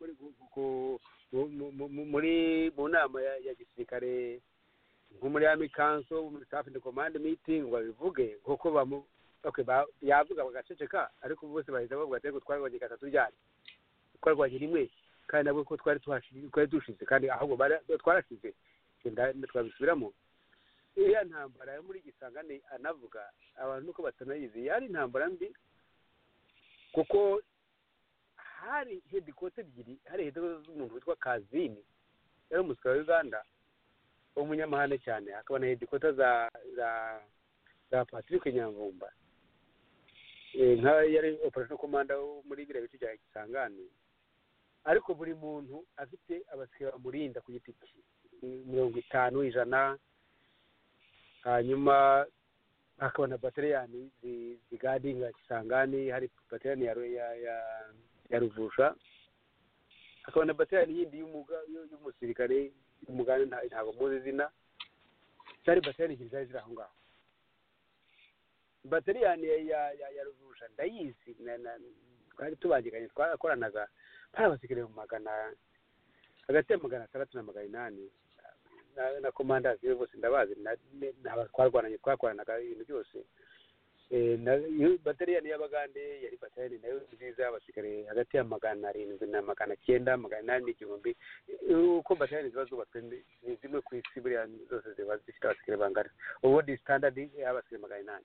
muri mu nama ya gisirikare nko muri army council muri staff and command meeting ngo bivuge kuko bamu okay yavuga bagaceceka ariko bose bahita bavuga ati twarwanye gatatu ryari twarwanye rimwe kandi nabwo ko twari twari dushize kandi ahubwo twarashize twabisubiramo iya ntambara yo muri Gisangani anavuga abantu uko batanayizi yari intambara mbi kuko hari headquarter ebyiri hari headquarter z'umuntu witwa Kazini yari umusirikare wa Uganda umunyamahane cyane akaba na headquarter za za za Patrick Nyamvumba nka yari operation commander muri biriya bice bya Gisangani ariko buri muntu afite abasirikare bamurinda ku giti mirongo itanu ijana hanyuma hakaba na bataliyani zigadinga Gisangani hari bataliyani ya ya ya Ruvusha hakaba na bataliyani yindi y'umusirikare y'umugani ntabwo muzi izina cyari bataliyani ebyiri zari ziri aho ngaho bataliyani ya ya ya Ruvusha ndayizi twari tubangikanye twarakoranaga hari abasirikare mu magana hagati ya magana atandatu na magana inani na na commanders bose ndabazi na twarwananye twakoranaga ibintu byose eh na bataliyani y'Abagande yari bataliyani nayo nziza abasirikare hagati ya magana arindwi na magana cyenda magana inani n'igihumbi uko bataliyani ziba zubatswe ni zimwe ku isi buriya zose ziba zifite abasirikare bangana ubundi standard y'abasirikare magana inani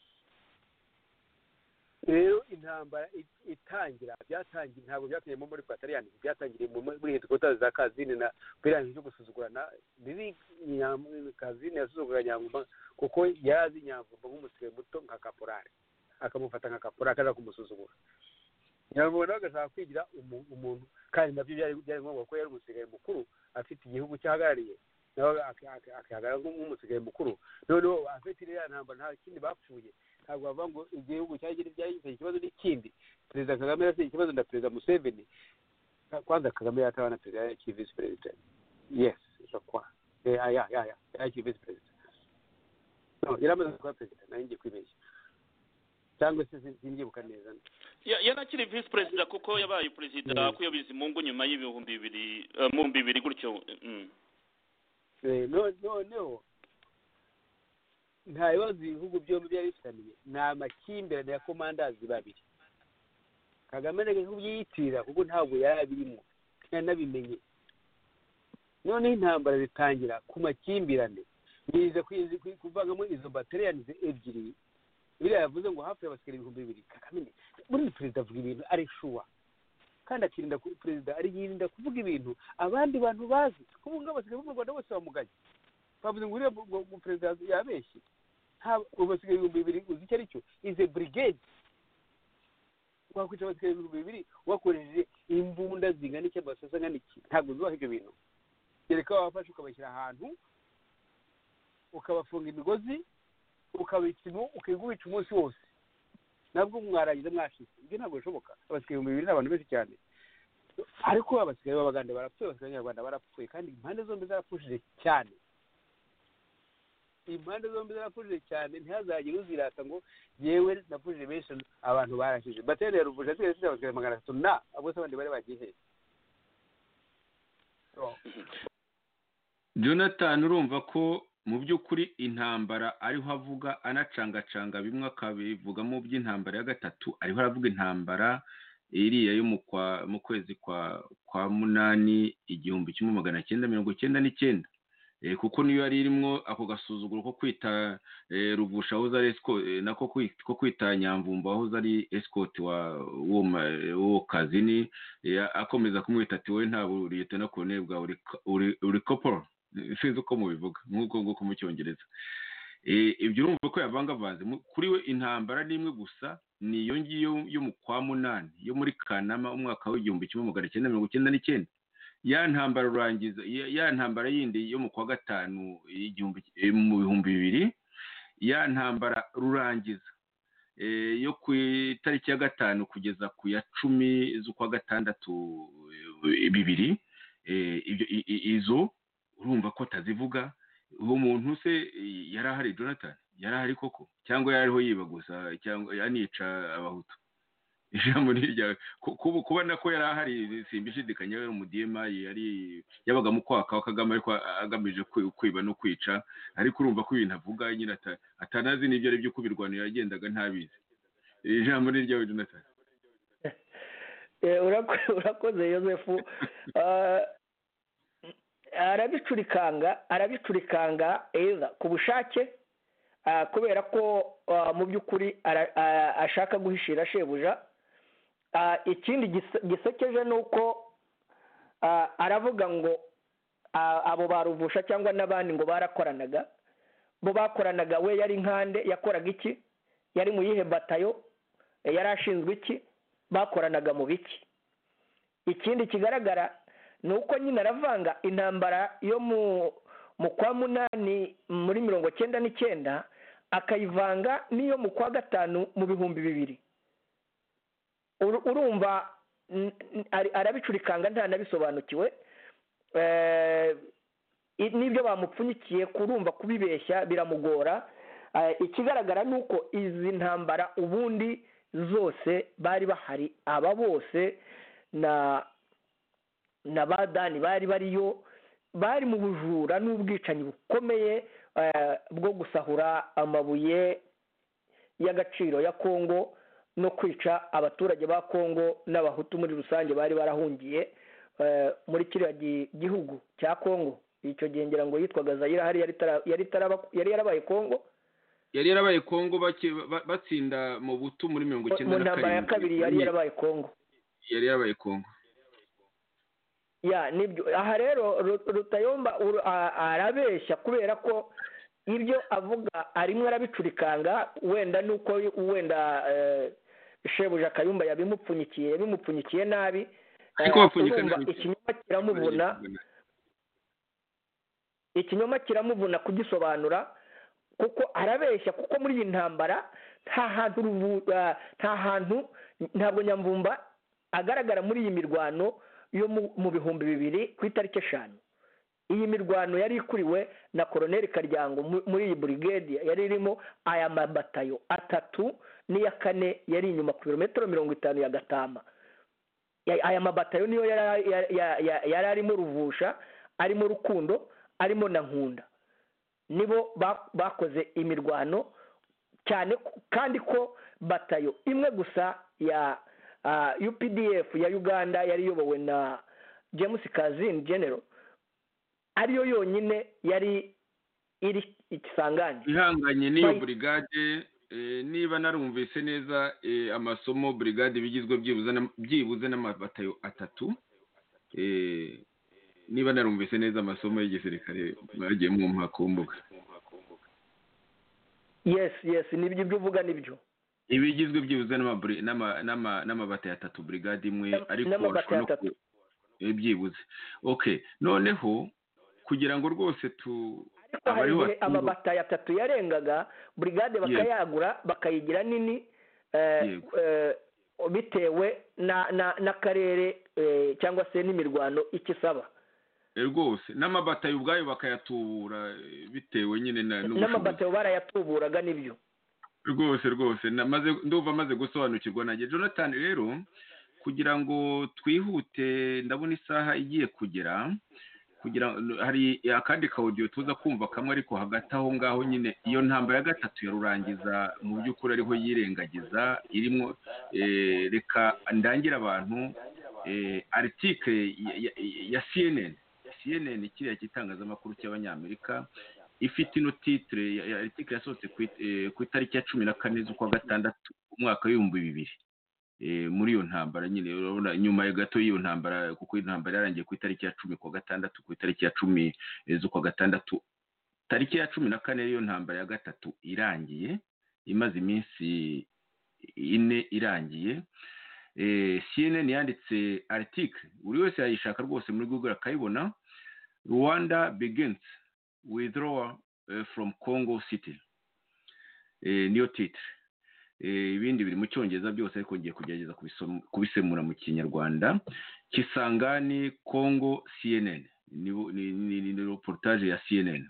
rero intambara itangira byatangiye ntabwo byatangiye muri bataliyani byatangiriye muri headquarters za Kazini na birangije byo gusuzugurana bibi Kazini yasuzugura Nyamvumba kuko yazi Nyamvumba nk'umusirikare muto nka kaporari akamufata nka kaporari akaza kumusuzugura Nyamvumba nawe agashaka kwigira umuntu kandi nabyo byari byari ngombwa ko yari umusirikare mukuru afite igihugu cyahagarariye nawe akahagarara nk'umusirikare mukuru noneho afite iriya ntambara nta kindi bapfuye ntabwo bavuga ngo igihugu cyagira byahise ikibazo n'ikindi perezida Kagame yase ikibazo na perezida Museveni kwanza Kagame yatabana perezida ya vice president yes so kwa eh ya ya ya ya vice president no yaramaze kuba president na ngiye kwibeshya cyangwa se singibuka neza yanakiri vice president kuko yabaye perezida kuyobiza imungu nyuma y'ibihumbi bibiri mu bibiri gutyo eh no no no nta bibazo ibihugu byombi byari bifitaniye ni amakimbirane ya commanders babiri Kagame nege kubyitira kuko ntabwo yarabirimo nabimenye none intambara zitangira ku makimbirane bize kuvangamo izo bataliyani ebyiri biriya yavuze ngo hafi y'abasirikare ibihumbi bibiri Kagame muri perezida avuga ibintu ari shuwa kandi akirinda perezida ari yirinda kuvuga ibintu abandi bantu bazi kuko ngo abasirikare b'u Rwanda bose bamuganye bavuze ngo uriya perezida yabeshye ubasirikare ibihumbi bibiri uzi icyo ari cyo ize brigade wakwica abasirikare ibihumbi bibiri wakoresheje imbunda zingana iki amasasa angana iki ntabwo zubaha ibyo bintu kereka wabafashe ukabashyira ahantu ukabafunga imigozi ukabica ukigubica umunsi wose nabwo mwarangiza mwashize ibyo ntabwo bishoboka abasirikare ibihumbi bibiri n'abantu benshi cyane ariko abasirikare b'Abagande barapfuye abasirikare b'Abanyarwanda barapfuye kandi impande zombi zarapfushije cyane impande zombi zarapfushije cyane ntihazagire uzirata ngo yewe napfushije benshi abantu barashije batere ya Ruvusha twese abasirikare magana atatu na abo se abandi bari bagiye Jonathan urumva ko mu by'ukuri intambara ariho avuga anacangacanga bimwe akabivuga mu by'intambara ya gatatu ariho aravuga intambara iriya yo mu kwa mu kwezi kwa kwa munani igihumbi kimwe magana cyenda mirongo cyenda n'icyenda eh, kuko niyo yari irimo ako gasuzuguro ko kwita eh, Ruvusha aho zari escort eh, nako kwi- ko kwita Nyamvumba aho zari escort wa wo ma- wo kazini eh, akomeza kumwita ati we nta buriyete na colonel bwa uri uri, uri corporal sinzi uko mubivuga nk'uko nguko mu cyongereza. Eh, ibyo urumva ko yavangavanze Mu- kuri we intambara n'imwe gusa ni iyo ngiyo yo mu kwa munani yo muri Kanama umwaka w'igihumbi kimwe magana cyenda mirongo cyenda n'icyenda. Ya ntambara rurangiza ya ya ntambara yindi yo mu kwa gatanu igihumbi eh, mu bihumbi bibiri ya ntambara rurangiza eh, yo ku itariki ya gatanu kugeza ku ya cumi z'ukwa gatandatu eh, bibiri eh, ibyo i- i- izo urumva ko atazivuga. Uwo muntu se eh, yari ahari Jonathan yari ahari koko cyangwa yari ariho yiba gusa cyangwa yanica abahutu? Ijambo ni irya ku- kubu- kubona ko yari ahari simbishidikanya yari mu D M I yari yabaga mu kwaka wa Kagame ariko agamije kwi- kwiba no kwica, ariko urumva ko ibintu avuga nyine ata- atanazi n'ibyo ari byo kubirwanira yagendaga ntabizi. Ijambo ni iryawe Jonathan. Eh, urako- urakoze Yosefu. Ah, arabicurikanga arabicurikanga eza ku bushake, ah, kubera ko ah, mu by'ukuri ara- ah, ashaka guhishira shebuja. Ah, ikindi gise- gisekeje ni uko ah, aravuga ngo ah, abo baruvusha cyangwa n'abandi ngo barakoranaga, bo bakoranaga, we yari nkande, yakoraga iki, yari mu yihe batayo, Eh, yari ashinzwe iki, bakoranaga mu biki. Ikindi kigaragara ni uko nyine aravanga intambara yo mu mu kwa munani muri mirongo cyenda n'icyenda akayivanga n'iyo mu kwa gatanu mu bihumbi bibiri. Uru- urumva n- n- ari- arabicurikanga ntanabisobanukiwe. Eh, i- n'ibyo bamupfunyikiye kurumva kubibeshya biramugora. Eh, ikigaragara ni uko izi ntambara ubundi zose bari bahari, aba bose na na badani bari bariyo, bari mu bujura n'ubwicanyi bukomeye eh, bwo gusahura amabuye y'agaciro ya Kongo no kwica abaturage ba Kongo n'abahutu muri rusange bari barahungiye eh, muri kiriya gi- gihugu cya Kongo. Icyo gihe ngira ngo yitwaga Zaire, hari yari tara- yari taraba- yari yarabaye Kongo Yari yarabaye Kongo bake- ba- batsinda mu butu muri mirongo mu cyenda na ntambara ya kabiri, yari yarabaye Kongo. yari yarabaye Kongo. Ya nibyo. Aha rero Ru- Rutayomba uru- a- arabeshya kubera ko ibyo avuga arimo arabicurikanga, wenda nuko wenda eh, shebuja Kayumba yabimupfunyikiye yabimupfunyikiye nabi. Eh, Ariko bapfunyika urumva nabi. ikinyoma kiramuvuna ikinyoma kiramuvuna kugisobanura, kuko arabeshya, kuko muri iyi ntambara nta hantu ruvu- ah, nta hantu ntabwo Nyamvumba agaragara muri iyi mirwano yo mu mu bihumbi bibiri ku itariki eshanu. Iyi mirwano yari ikuriwe na Colonel Karyango mu- muri iyi brigade yari irimo aya mabatayo atatu, n'iya kane yari inyuma ku birometero mirongo itanu ya Gatama. Ya- aya mabatayo niyo yari ya- ya- ya- yari arimo Ruvusha, arimo Rukundo, arimo na Nkunda. Nibo ba- bakoze imirwano cyane, ko- kandi ko batayo imwe gusa ya ah, U P D F ya Uganda yari iyobowe na James Kazini General, ariyo yonyine yari iri ikisangane. ihanganye n'iyo Bayi- brigade. eh, niba narumvise neza eh, amasomo brigade bigizwe byibuze na- byibuze n'amabatayo atatu. eh, niba narumvise neza amasomo y'igisirikare bagiye mu mpakumbuga. Yes, yes, nibyo ibyo uvuga nibyo. ibigizwe byibuze n'amabri- n'ama- n'ama- n'amabatayo atatu brigade imwe, N'am- ariko n'amabatayo bashobora no atatu. ku- eh, byibuze. Okay, noneho kugira ngo rwose tu Ariko hari abariho igihe batumva- amabatayo atatu yarengaga brigade Yego. bakayagura bakayigira nini, eh, Yego. eh, bitewe na na n'akarere eh, cyangwa se n'imirwano ikisaba. Eh, rwose n'amabatayo ubwayo bakayatubura eh, bitewe nyine na n'ubushobozi. N'amabatayo barayatuburaga nibyo. Rwose rwose namaze ndumva maze gusobanukirwa nanjye. Jonathan rero kugira ngo twihute, ndabona isaha igiye kugera, kugira hari akandi kaudio tuza kumva kamwe ariko hagati aho ngaho nyine iyo ntambara ya gatatu ya rurangiza mu by'ukuri ariho yirengagiza irimo eh, reka ndangira abantu eh, article ya, ya, ya C N N C N N kiriya kitangazamakuru cy'abanyamerika ifite ino titre ya article yasohotse ku itariki ya cumi na kane z'ukwa gatandatu umwaka w'ibihumbi bibiri eh muri iyo ntambara nyine urabona nyuma ya gato y'iyo ntambara kuko intambara yarangiye ku itariki ya cumi kwa gatandatu ku itariki ya cumi z'ukwa gatandatu tariki ya cumi na kane y'iyo ntambara ya gatatu irangiye imaze iminsi ine irangiye eh C N N yanditse article uri wese yayishaka rwose muri Google akayibona Rwanda begins withdrawal uh, from Congo City eh niyo titre eh ibindi biri mu cyongereza byose ariko ngiye kugerageza kubisemura mu kinyarwanda Kisangani Congo C N N ni ni ni reportage ya C N N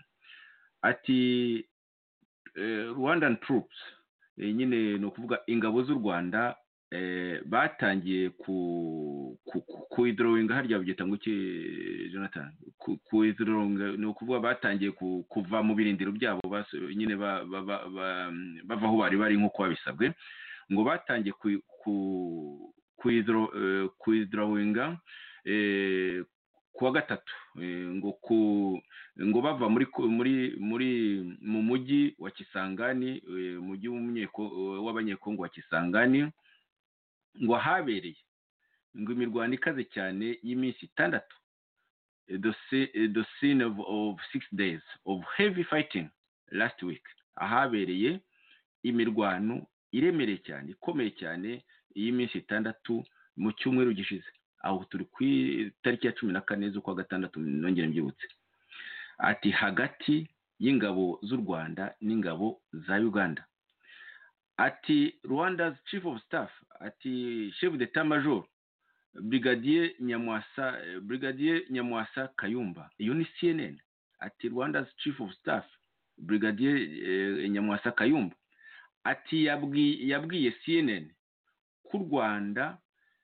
ati eh, Rwandan troops eh, nyine no kuvuga ingabo z'u Rwanda eh, batangiye ku ku withdrawing harya byita ngo ki Jonathan ku withdrawing no kuvuga batangiye kuva mu birindiro byabo nyine bava aho bari bari nko kwabisabwe ngo batangiye ku ku withdrawing eh kuwa gatatu ngo ku ngo bava muri muri muri mu mujyi wa Kisangani mujyi w'umunyeko w'abanyekongo wa Kisangani ngo habereye ngo imirwano ikaze cyane y'iminsi itandatu the scene of, of six days of heavy fighting last week ahabereye imirwano iremereye cyane ikomeye cyane y'iminsi itandatu mu cyumweru gishize aho turi ku tariki ya cumi na kane z'ukwa gatandatu nongere mbyibutse ati hagati y'ingabo z'u Rwanda n'ingabo za Uganda ati Rwanda's chief of staff ati chef d'état major brigadier Nyamwasa brigadier Nyamwasa Kayumba iyo ni C N N ati Rwanda's chief of staff brigadier eh, Nyamwasa Kayumba ati yabwi yabwiye C N N ku Rwanda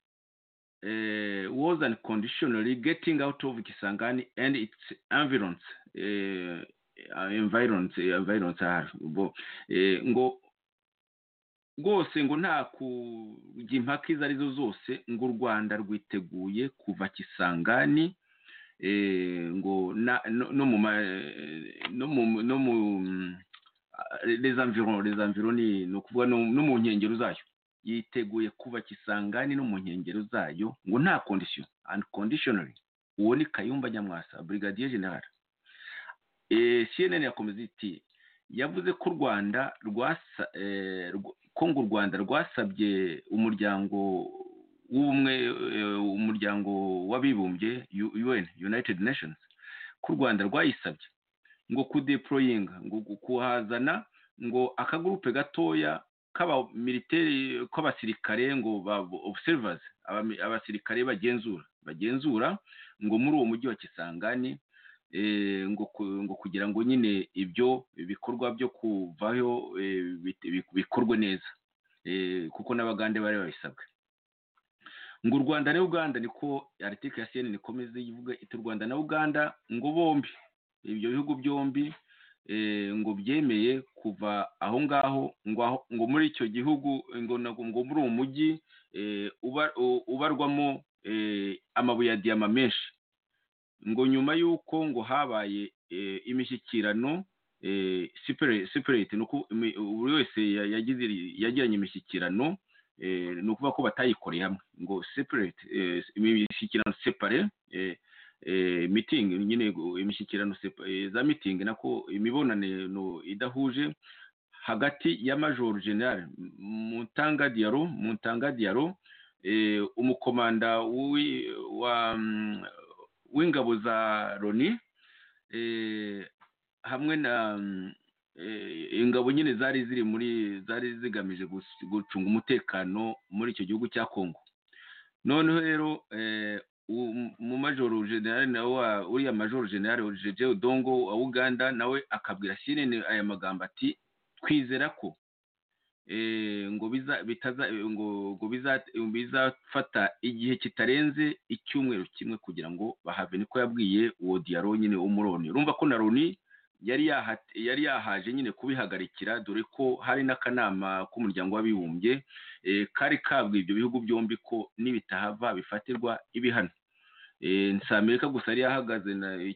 eh, was unconditionally getting out of Kisangani and its environs eh, environs environs bo eh, ngo rwose ngo nta kujya impaka izo arizo zose ngo u Rwanda rwiteguye kuva Kisangani eh, ngo no mu no mu no mu les environs les environs ni no kuvuga no mu nkengero zayo yiteguye kuva Kisangani no mu nkengero zayo ngo nta condition unconditionally uwo ni Kayumba Nyamwasa brigadier general eh C N N yakomeza iti yavuze ko u Rwanda rwasa eh, ko ngo u Rwanda rwasabye umuryango w'ubumwe umuryango w'abibumbye U N United Nations ko u Rwanda rwayisabye ngo kudeploying ngo kuhazana ngo akagrupe gatoya kaba military kw'abasirikare ngo ba observers abasirikare bagenzura bagenzura ngo muri uwo mujyi wa Kisangani eh ngo ngo kugira ngo nyine ibyo bikorwa byo kuvayo bikorwe neza eh kuko n'abagande bari babisabwe ngo u Rwanda na Uganda niko article ya C N N ikomeze yivuga iti u Rwanda na Uganda ngo bombi ibyo bihugu byombi eh ngo byemeye kuva aho ngaho ngo ngo muri icyo gihugu ngo ngo muri uwo mujyi eh ubarwamo eh amabuye ya diama menshi ngo nyuma yuko ngo habaye e, imishyikirano eh separate nuko buri wese yagize yagiranye imishyikirano eh nukuvuga ko batayikoreye hamwe ngo separate e, imishyikirano separate eh e, meeting nyine imishyikirano e, za meeting nako imibonane no idahuje hagati ya Major General Muntanga Diaro Muntanga Diaro eh umukomanda wa w'ingabo za Loni eh hamwe na eh, ingabo nyine zari ziri muri zari zigamije gucunga umutekano muri icyo gihugu cya Kongo noneho rero eh, mu Major General nawe uriya Major General Jeje Odongo wa Uganda nawe akabwira C N N aya magambo ati twizera ko ngo biza bitaza ngo ngo bizafata igihe kitarenze icyumweru kimwe kugira ngo bahave, niko yabwiye uwo Diaro nyine umuroni. Urumva ko na Loni yari yari yahaje nyine kubihagarikira, dore ko hari n'akanama k'umuryango w'abibumbye kari kabwiye ibyo bihugu byombi ko nibitahava bifatirwa ibihano. nsa Amerika gusa yari yahagaze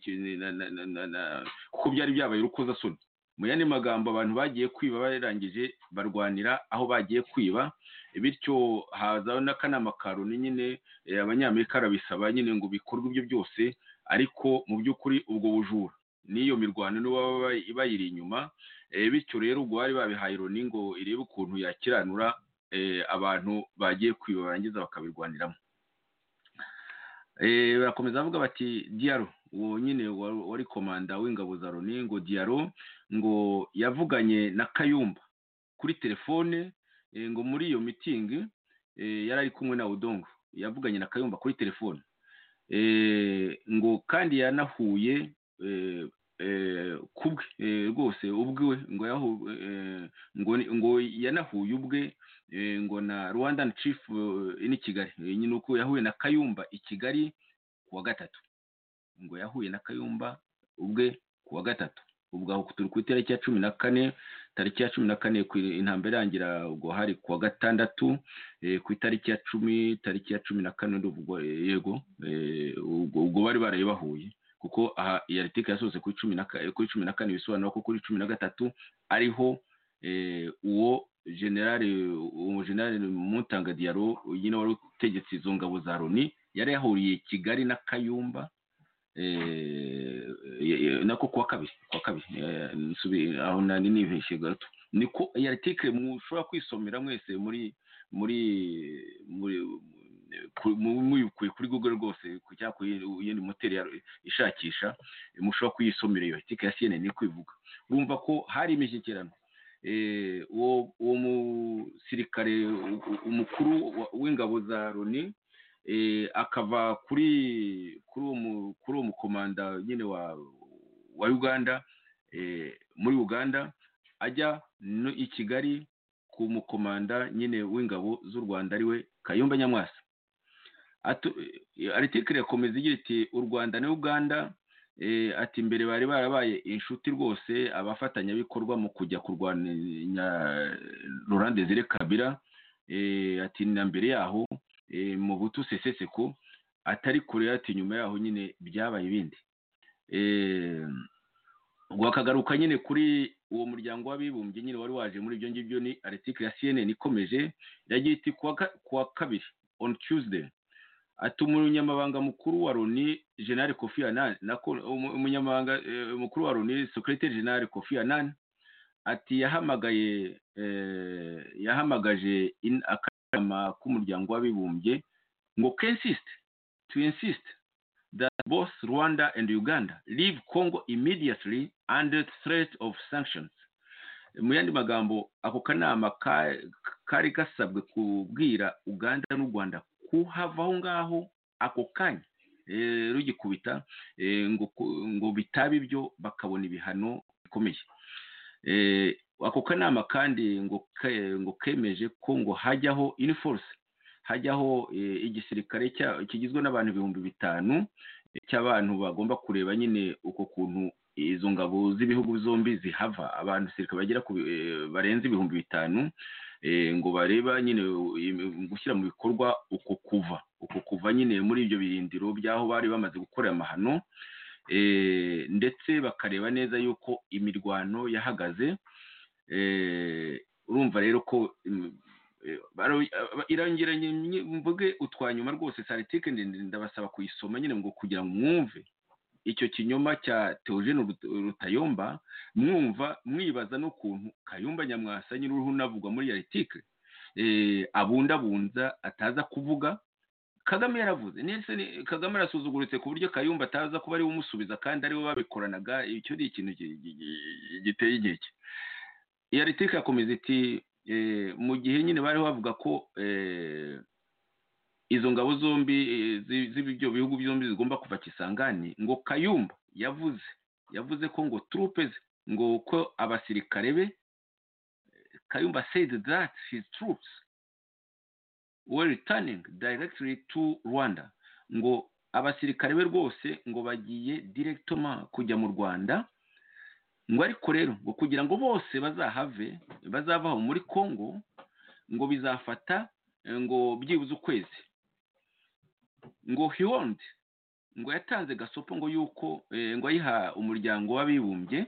kuko byari byabaye urukozasoni. Mu yandi magambo, abantu bagiye kwiba barangije barwanira aho bagiye kwiba, bityo hazaho n'akanama ka Loni nyine abanyamerika arabisaba nyine ngo bikorwe ibyo byose, ariko mu by'ukuri ubwo bujura n'iyo mirwano nibo baba bayiri inyuma. Bityo rero ubwo bari babihaye Loni ngo irebe ukuntu yakiranura abantu bagiye kwiba barangiza bakabirwaniramo. Barakomeza bavuga bati Diaro uwo nyine wari komanda w'ingabo za Loni, ngo Diaro ngo yavuganye na Kayumba kuri telefone, ngo muri iyo meeting yari ari kumwe na Odongo, yavuganye na Kayumba kuri telefone, ngo kandi yanahuye kubwe rwose ubwe, ngo ngo ngo yanahuye ubwe ngo na Rwandan chief ini Kigali, nyine uko yahuye na Kayumba i Kigali kuwa gatatu, ngo yahuye na Kayumba ubwe kuwa gatatu. Ubwo aho turi ku itariki ya cumi na kane tariki ya cumi na kane ku intambara irangira, ubwo hari kuwa gatandatu ku itariki ya cumi tariki ya cumi na kane ndubwo yego ubwo bari baraye bahuye, kuko aha iyi article yasohotse kuri cumi na kuri cumi na kane bisobanura ko kuri cumi na gatatu ariho uwo general uwo general Mutanga Diaro nyine wari utegetse izo ngabo za Loni yari yahuriye Kigali na Kayumba nako kuwa kabiri kuwa kabiri nsubi aho nani niveshe gato. Niko iyi article mushobora kwisomera mwese muri muri muri muri kuri Google rwose kujya ku yindi moteri ishakisha, mushobora kuyisomera iyo article ya C N N niko ivuga. Bumva ko hari imishyikirano uwo uwo musirikare umukuru w'ingabo za Loni akava kuri kuri uwo kuri uwo mukomanda nyine wa wa Uganda, muri Uganda ajya no i Kigali ku mukomanda nyine w'ingabo z'u Rwanda ariwe Kayumba Nyamwasa. Article yakomeza igira iti u Rwanda na Uganda ati mbere bari barabaye inshuti rwose, abafatanyabikorwa mu kujya kurwanya Laurent Desire Kabila, ati na mbere yaho mu Butu Sese Seko, atari kure ati nyuma yaho nyine byabaye ibindi. Ubwo akagaruka nyine kuri uwo muryango w'abibumbye nyine wari waje muri ibyo ngibyo. Ni article ya C N N ikomeje yagiye iti kuwa kabiri on Tuesday ati umunyamabanga mukuru wa Loni General Kofi Annan nako umunyamabanga mukuru wa Loni Secretary General Kofi Annan ati yahamagaye yahamagaje akanama k'umuryango w'abibumbye ngo consist to insist that both Rwanda and Uganda leave Congo immediately under threat of sanctions. Mu yandi magambo, ako kanama kari gasabwe kubwira Uganda n'u Rwanda kuhavaho ngaho ako kanya rugikubita, ngo ngo bitaba ibyo bakabona ibihano bikomeye. Ako kanama kandi ngo ngo kemeje ko ngo hajyaho in force, hajyaho igisirikare kigizwe n'abantu ibihumbi bitanu cy'abantu bagomba kureba nyine uko kuntu izo ngabo z'ibihugu zombi zihava, abantu sirika bagera ku barenze ibihumbi bitanu, ngo bareba nyine gushyira mu bikorwa uko kuva uko kuva nyine muri ibyo birindiro byaho bari bamaze gukorera amahano, ndetse bakareba neza yuko imirwano yahagaze. Urumva rero ko irangiranye mvuge utwanyuma rwose article ndabasaba kuyisoma nyine ngo kugira ngo mwumve icyo kinyoma cya Theogene Rutayomba, mwumva mwibaza no kuntu Kayumba Nyamwasa nyine uruhu navugwa muri article abundabunza ataza kuvuga. Kagame yaravuze nese Kagame arasuzuguritse ku buryo Kayumba ataza kuba ari umusubiza kandi ari we babikoranaga. Icyo ni ikintu giteye inkeke. Iyi article yakomeza iti mu gihe nyine bari bavuga ko izo ngabo zombi z'ibyo bihugu byombi zigomba kuva Kisangani, ngo Kayumba yavuze yavuze ko ngo troupes ngo ko abasirikare be Kayumba said that his troops were returning directly to Rwanda, ngo abasirikare be rwose ngo bagiye directement kujya mu Rwanda, ngo ariko rero ngo kugira ngo bose bazahave bazavaho muri Congo ngo bizafata ngo byibuze ukwezi. Ngo he warned, ngo yatanze gasopo ngo yuko eh, ngo ayiha umuryango w'abibumbye,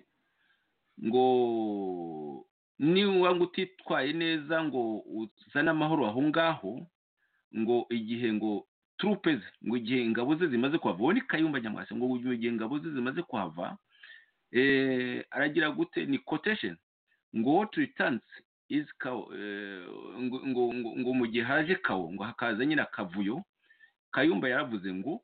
ngo niba ngo utitwaye neza ngo uzana amahoro aho ngaho, ngo igihe ngo troupes ngo igihe ingabo ze zimaze kuhava, uwo ni Kayumba Nyamwasa, ngo igihe ingabo ze zimaze kuhava eh, aragira gute, ni quotation, ngo what returns is kawo, eh, ngo, ngo, ngo, ngo mu gihe haje kawo ngo hakaza nyine akavuyo. Kayumba yaravuze ngo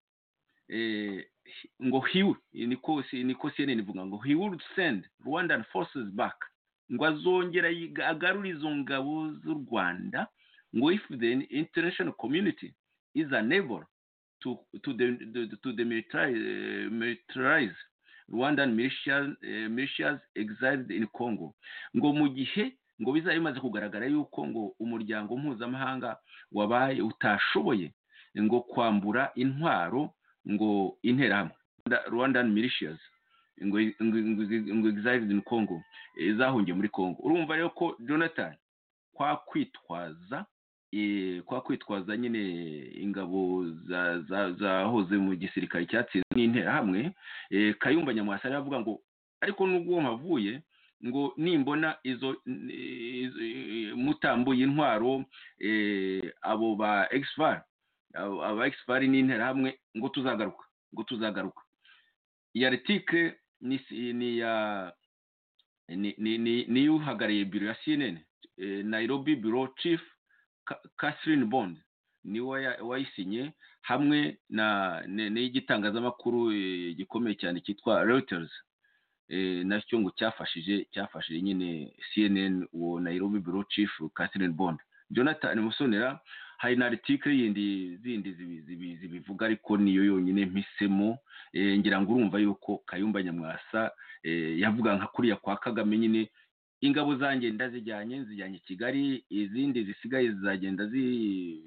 eh, ngo he niko niko C N N ivuga ngo he would send Rwandan forces back, ngo azongera agarura izo ngabo z'u Rwanda, ngo if the international community is unable to to the to the military uh, militarize Rwandan militias uh, militias exiled in Congo, ngo mu gihe ngo bizaye bimaze kugaragara yuko ngo umuryango mpuzamahanga wabaye utashoboye ngo kwambura intwaro ngo interahamwe Rwandan militias ngo ngo exiled in Congo zahungiye muri Congo. Urumva rero ko Jonathan kwa kwitwaza e, kwa kwitwaza nyine ingabo za zahoze za mu gisirikare cyatsinze n'interahamwe, e, Kayumba Nyamwasa aravuga ngo ariko nubwo mpavuye ngo nimbona izo, izo mutambuye intwaro e, abo ba exfar aba exfar n'interahamwe ngo tuzagaruka ngo tuzagaruka. Iyi article ni ni ya ni ni ni, ni yuhagariye biro ya C N N eh, Nairobi Bureau Chief Catherine Bond ni wayisinye hamwe na n'igitangazamakuru e, gikomeye cyane cyitwa Reuters, eh, nacyo ngo cyafashije cyafashije nyine C N N wo Nairobi Bureau Chief Catherine Bond. Jonathan Musonera hari na article yindi zindi zibivuga ariko niyo yonyine mpisemo, e, ngira ngo urumva yuko Kayumba Nyamwasa e, yavuga nka kuriya kwa Kagame nyine ingabo zanjye ndazijyanye nzijyanye Kigali, izindi zisigaye zizagenda zi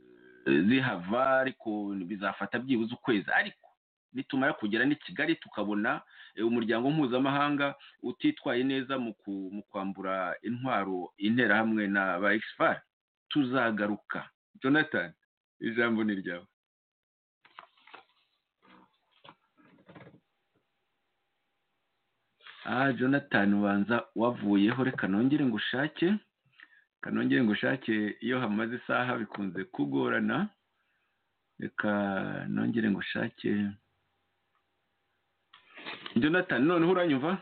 zihava ariko bizafata byibuze ukwezi, ariko nitumara kugera ni Kigali tukabona e, umuryango mpuzamahanga utitwaye neza mu kwambura intwaro interahamwe na ba exfar tuzagaruka. Jonathan, ijambo ni ryawe. Ah, Jonathan ubanza wavuyeho, reka nongere ngushake kanongere ngushake iyo hamaze isaha bikunze kugorana, reka nongere ngushake. Jonathan noneho uranyumva?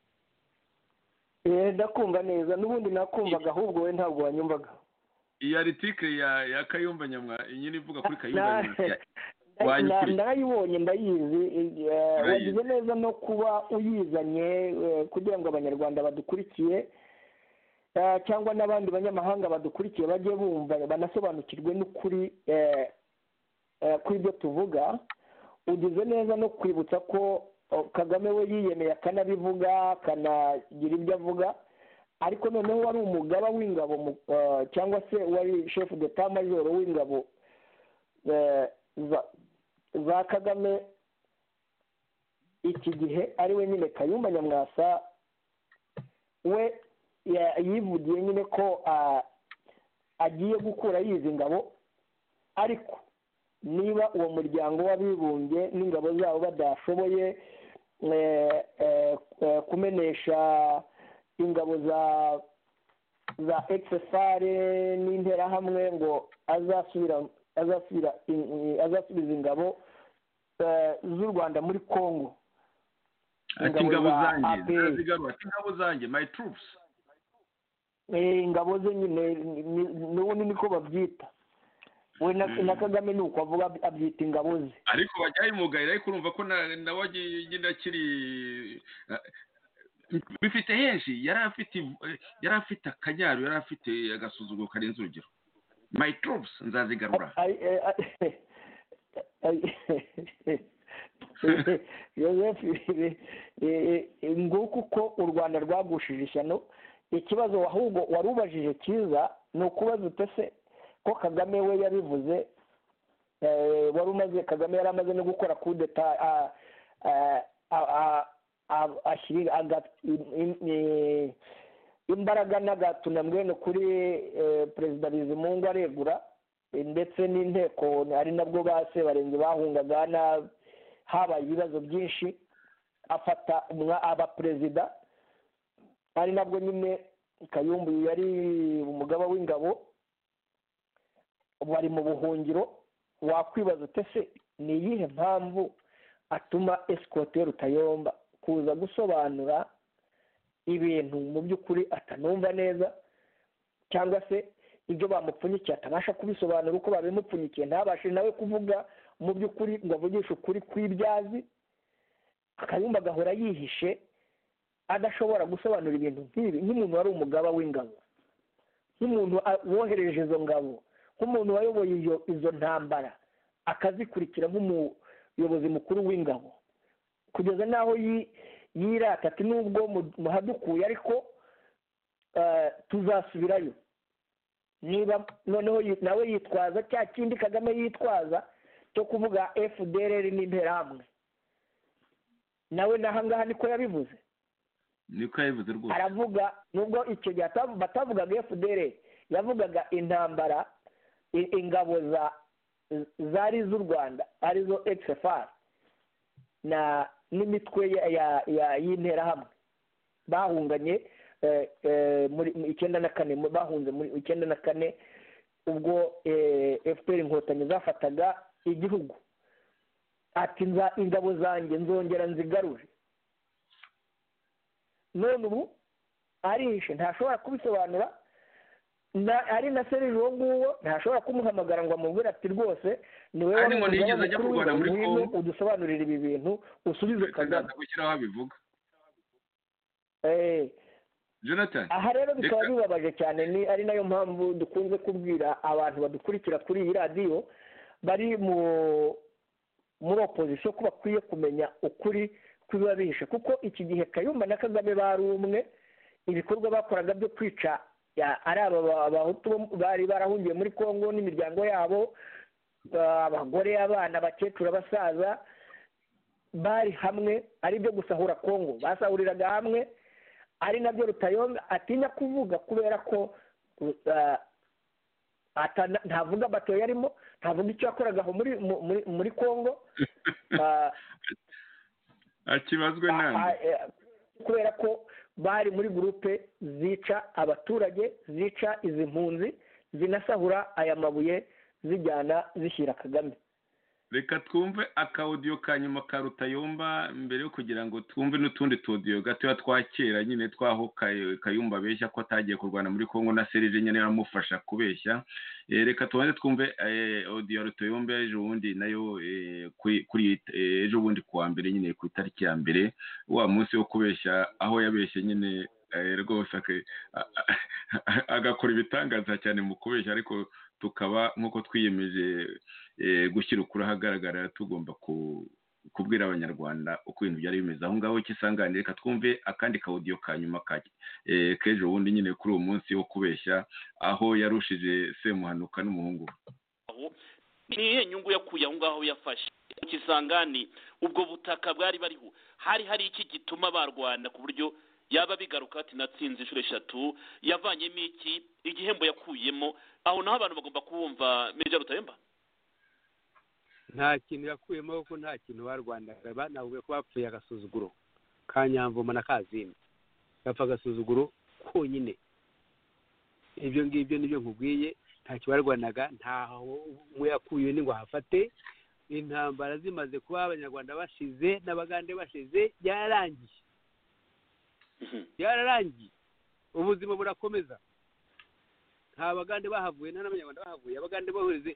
Eh, ndakumva neza, nubundi nakumvaga ahubwo we ntabwo wanyumvaga. Iyi article ya ya Kayumba Nyamwa inyine ivuga kuri Kayumba Nyamwa ndayibonye ndayizi, wagize neza no kuba uyizanye kugira ngo abanyarwanda badukurikiye cyangwa n'abandi banyamahanga badukurikiye bajye bumva banasobanukirwe n'ukuri kuri ibyo tuvuga. Ugize neza no kwibutsa ko Kagame we yiyemeye akanabivuga akanagira ibyo avuga, ariko noneho wari umugaba w'ingabo cyangwa se wari chef d'état major w'ingabo za Kagame iki gihe ari we nyine Kayumba Nyamwasa we yivugiye nyine ko agiye gukura yizi ngabo, ariko niba uwo muryango w'abibumbye n'ingabo zabo badashoboye kumenesha ingabo za za exfar n'interahamwe ngo azasubira azasubira azasubiza ingabo z'u Rwanda muri Congo, ati ingabo zanjye zigarura ingabo zanjye my troops, eh ingabo ze nyine n'ubundi niko babyita we na Kagame nuko avuga abyita ingabo ze, ariko bajyaye mugayira ariko urumva ko nawe agenda kiri bifite henshi, yari afite yari afite akanyaro, yari afite agasuzuguro karenze urugero. My troops nzazigarura. Joseph nguko uko u Rwanda rwagushije ishyano ikibazo ahubwo wari ubajije cyiza ni ukubaza utese ko Kagame we yabivuze wari umaze Kagame yari amaze no gukora kudeta ashyira imbaraga n'agatunamwe kuri perezida Bizimungu aregura ndetse n'inteko ari nabwo base barenze bahungaga habaye ibibazo byinshi afata abaperezida ari nabwo nyine Kayumba yari umugaba w'ingabo bari mu buhungiro wakwibaza utese ni iyihe mpamvu atuma esikote Rutayomba kuza gusobanura ibintu mu by'ukuri atanumva neza cyangwa se ibyo bamupfunyikiye atabasha kubisobanura uko babimupfunyikiye ntabashe nawe kuvuga mu by'ukuri ngo avugishe ukuri kw'ibyazi Kayumba agahora yihishe adashobora gusobanura ibintu nk'ibi nk'umuntu wari umugaba w'ingabo nk'umuntu wohereje izo ngabo nk'umuntu wayoboye izo ntambara akazikurikira nk'umuyobozi mukuru w'ingabo kugeza n'aho yirata ati nubwo muhadukuye ariko tuzasubirayo niba noneho nawe yitwaza cya kindi Kagame yitwaza cyo kuvuga F D L R n'interahamwe nawe nahangaha niko yabivuze niko yabivuze rwose aravuga nubwo icyo gihe batavugaga F D L R yavugaga intambara ingabo za zari z'u Rwanda arizo X F R na n'imitwe y'interahamwe bahunganye muri icyenda na kane bahunze muri icyenda na kane ubwo F P R inkotanyi zafataga igihugu ati ingabo zanjye nzongera nzigarure none ubu arishe ntashobora kubisobanura ari na Serge uwo nguwo ntashobora kumuhamagara ngo amubwire ati rwose ni wowe ariko nigeze ajya kurwana muri Kongo udusobanurira ibi bintu usubize Kagame gushyiraho abivuga eh Jonathan aha rero bikaba bibabaje cyane ni ari nayo mpamvu dukunze kubwira abantu badukurikira kuri iyi radiyo bari mu muri opposition ko bakwiye kumenya ukuri kwiba bihishe kuko iki gihe Kayumba na Kagame bari umwe ibikorwa bakoraga byo kwica ari aba abahutu bari barahungiye muri Kongo n'imiryango yabo abagore abana abakecuru abasaza bari hamwe ari byo gusahura Kongo basahuriraga hamwe ari nabyo Rutayomba atinya kuvuga kubera ko ntavuga bato yarimo ntavuga icyo yakoraga muri muri Kongo akibazwe nande kubera ko bari muri gurupe zica abaturage zica izi mpunzi zinasahura aya mabuye zijyana zishyira Kagame reka twumve akaudio ka nyuma ka Rutayomba mbere yo kugira ngo twumve n'utundi tudio gatoya twakera nyine twaho Kayumba beshya ko atagiye kurwana muri Kongo na Serge nyine yaramufasha kubeshya reka tubanze twumve audio Rutayomba ejo bundi nayo kuri ejo bundi kuwa mbere nyine ku itariki ya mbere wa munsi wo kubeshya aho yabeshye nyine rwose agakora ibitangaza cyane mu kubeshya ariko tukaba nk'uko twiyemeje gushyira ukuri ahagaragara tugomba kubwira abanyarwanda uko ibintu byari bimeze aho ngaho kisangane reka twumve akandi kaudio ka nyuma kejo wundi nyine kuri uwo munsi wo kubeshya aho yarushije Semuhanuka n'umuhungu nihe nyungu yakuye aho ngaho yafashe kisangane ubwo butaka bwari bariho hari hari iki gituma barwana ku buryo yaba bigaruka ati natsinze inshuro eshatu yavanyemo iki igihembo yakuyemo aho naho abantu bagomba kubumva Major Rutayomba nta kintu yakuyemo kuko nta kintu barwandaga banavuye ko bapfuye agasuzuguro ka Nyamvuma na Kazimba bapfa agasuzuguro konyine ibyo ngibyo nibyo nkubwiye nta kibarwanaga ntaho mu yakuye ni ngo hafate intambara zimaze kuba abanyarwanda bashize n'abagande bashize yararangiye yararangiye ubuzima burakomeza nta bagande bahavuye nta n'abanyarwanda bahavuye abagande bahurize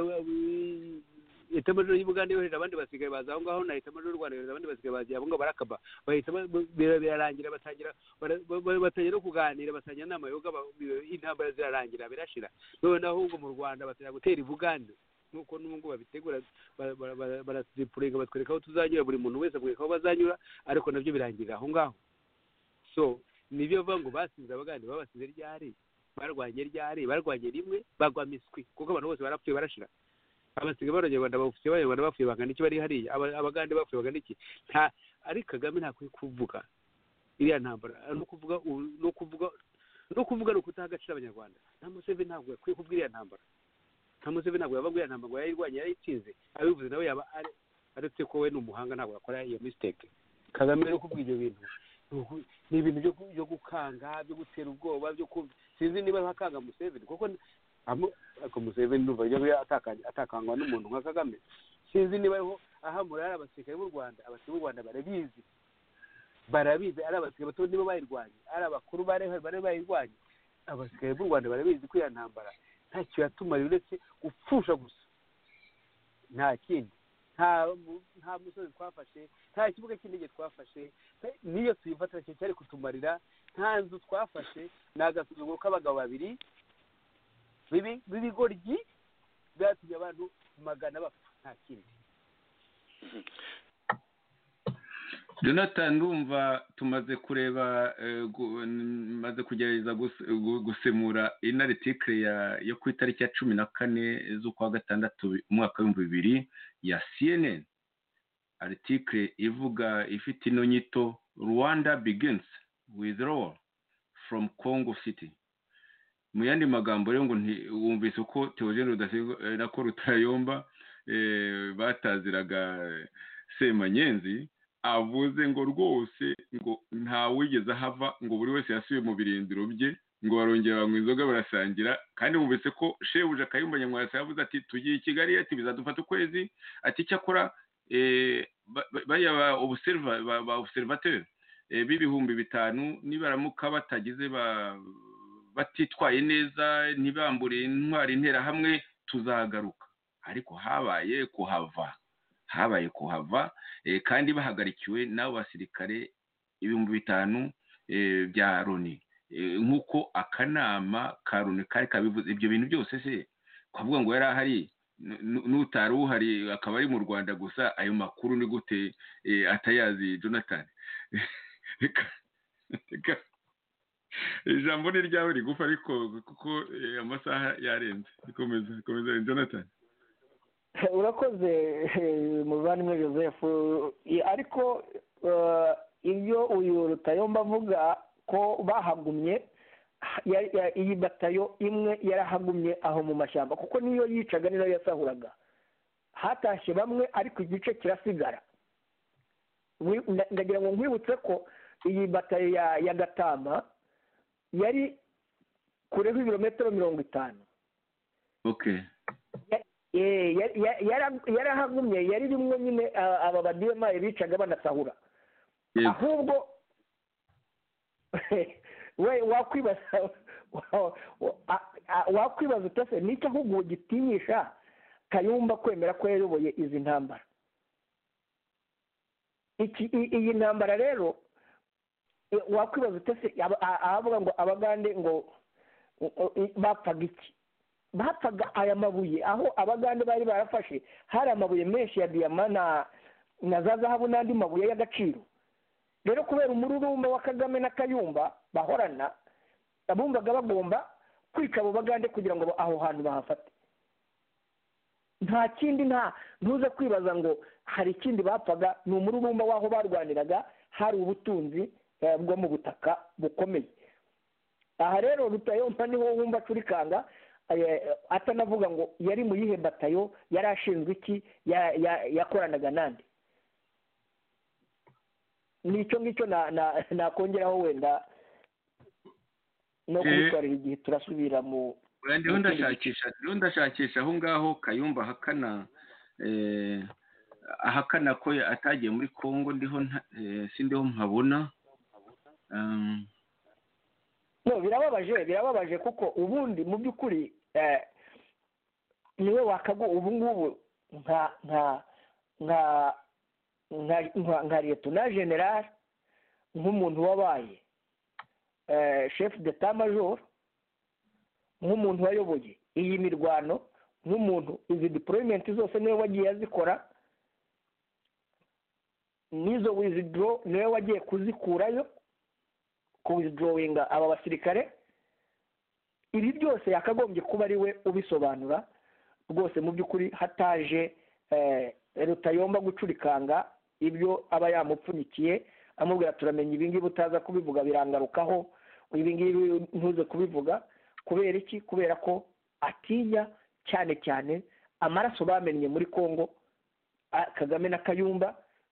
leta majoro y'Ubugande yohereje abandi basigaye baza aho ngaho na leta majoro y'u Rwanda yohereje abandi basigaye baza abo ngo barakaba bahita birarangira batangira batangira kuganira basangira nama yoga intambara zirarangira birashira none ahubwo mu Rwanda batera gutera Ubugande nuko n'ubwo babitegura barasipurega batwereka aho tuzanyura buri muntu wese abweka aho bazanyura ariko nabyo birangirira aho ngaho so nibyo bavuga ngo basinze abagande babasize ryari barwanye ryari barwanye rimwe bagwa miswi kuko abantu bose barapfuye barashira abasiga baronyarwanda bapfuye abanyarwanda bapfuye bangana iki bari hariya abagande bapfuye bangana iki nta ari Kagame nta kuvuga iriya ntambara no kuvuga no kuvuga no kuvuga no kutaha agaciro abanyarwanda nta Museveni ntabwo yakwiye kuvuga iriya ntambara nta Museveni ntabwo yavuga iriya ntambara yayirwanye yayitsinze abivuze nawe yaba aretse ko we n'umuhanga ntabwo yakora iyo mistake Kagame no kuvuga ibyo bintu ni ibintu byo gukanga byo gutera ubwoba byo sinzi niba hakanga Museveni kuko ako Museveni n'uva yo atakangwa n'umuntu nka Kagame sinzi niba ariho ahamura abasirikare b'u Rwanda abasirikare b'u Rwanda barabizi barabizi ari abasirikare bato nibo bayirwanye ari abakuru bare bare bayirwanye abasirikare b'u Rwanda barabizi ko ya ntambara nta cyo yatuma uretse gupfusha gusa nta kindi nta nta musozi twafashe nta kibuga cy'indege twafashe niyo tuyifata cyo cyari kutumarira nta nzu twafashe nagasuzuguro k'abagabo babiri bibi bibigoryi byatumye abantu magana bapfa nta kindi. Jonathan ndumva tumaze kureba maze kugerageza gusemura ino article ya yo ku itariki ya cumi na kane z'ukwa gatandatu umwaka w'ibihumbi bibiri ya C N N article ivuga ifite ino nyito Rwanda begins withdrawal from Congo City. Mu yandi magambo rero ngo wumvise uko Theogene Rudasingwa na ko Rutayomba bataziraga Semanyenzi avuze ngo rwose ngo nta wigeze hava ngo buri wese yasubiye mu birindiro bye ngo barongera banywa inzoga barasangira kandi mubese ko Shebuja Kayumba Nyamwasa yavuze ati tugiye i Kigali ati bizadufata ukwezi ati cyakora eh baya ba observer ba observateur b'ibihumbi bitanu nibaramuka batagize ba batitwaye neza ntibambure intwari intera hamwe tuzagaruka ariko habaye kuhava habaye kuhava kandi bahagarikiwe n'abo basirikare ibihumbi bitanu bya Loni nkuko akanama ka Loni kari kabivuze ibyo bintu byose se kwavuga ngo yari ahari n'utari uhari akaba ari mu Rwanda gusa ayo makuru ni gute atayazi Jonathan ijambo ni ryawe rigufa ariko kuko amasaha yarenze ikomeza ikomeza Jonathan. Urakoze muvandimwe Joseph ariko ibyo uyu Rutayomba avuga ko bahagumye iyi batayo imwe yarahagumye aho mu mashyamba kuko niyo yicaga niyo yasahuraga hatashye bamwe ariko igice kirasigara. Ndagira ngo nkwibutse ko iyi batayo ya Gatama yari kureho ibirometero mirongo itanu. Okay. yarahagumye yari rimwe nyine aba badiyemaye bicaga banasahura ahubwo we wakwibaza wakwibaza utase nicyo ahubwo gitinyisha Kayumba kwemera ko yayoboye izi ntambara. Iyi ntambara rero wakwibaza utase abavuga ngo abagande ngo bapfaga iki bapfaga aya mabuye aho abagande bari barafashe hari amabuye menshi ya diyama na na za zahabu n'andi mabuye y'agaciro. Rero kubera umururumba wa Kagame na Kayumba bahorana abumvaga bagomba kwica abo bagande kugira ngo aho hantu bahafate. Nta kindi nta ntuze kwibaza ngo hari ikindi bapfaga ni umururumba waho barwaniraga hari ubutunzi bwo mu butaka bukomeye. Aha rero Rutayomba niho wumva turikanga atanavuga ngo yari mu yihe batayo yari ashinzwe iki yakoranaga nande. Nicyo ngicyo nakongeraho wenda no kubitwarira igihe turasubira mu ndiho ndashakisha ndiho ndashakisha aho ngaho Kayumba ahakana ahakana ko atagiye muri Kongo ndiho sindiho mpabona. No birababaje birababaje kuko ubundi mu by'ukuri niwe wakago ubu ngubu nka nka nka nka nka Lieutenant General nk'umuntu wabaye chef d'état major nk'umuntu wayoboye iyi mirwano nk'umuntu izi deployment zose niwe wagiye azikora nizo withdraw niwe wagiye kuzikurayo ku withdrawinga aba basirikare. Ibi byose yakagombye kuba ari we ubisobanura rwose mu by'ukuri, hataje Rutayomba gucurikanga ibyo aba yamupfunyikiye amubwira turamenya ibi ngibi utaza kubivuga birangarukaho, ibi ngibi ntuze kubivuga. Kubera iki? Kubera ko atinya cyane cyane amaraso bamennye muri Kongo, Kagame na Kayumba,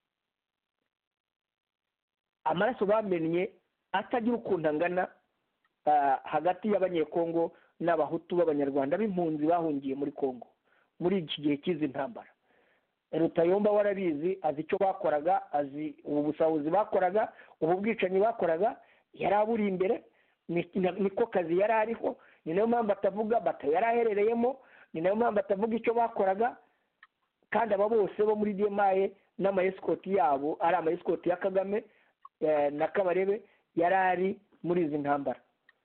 amaraso bamennye atagira ukuntu angana hagati y'abanyekongo n'abahutu b'abanyarwanda b'impunzi bahungiye muri Kongo muri iki gihe cy'izi ntambara. Rutayomba warabizi, azi icyo bakoraga, azi ubu busahuzi bakoraga, ubu bwicanyi bakoraga, yari aburi imbere, niko kazi yari ariho. Ni nayo mpamvu atavuga bata yari aherereyemo, ni nayo mpamvu atavuga icyo bakoraga. Kandi aba bose bo muri D M I n'amayesikoti yabo ari amayesikoti ya Kagame na Kabarebe yari ari muri izi ntambara,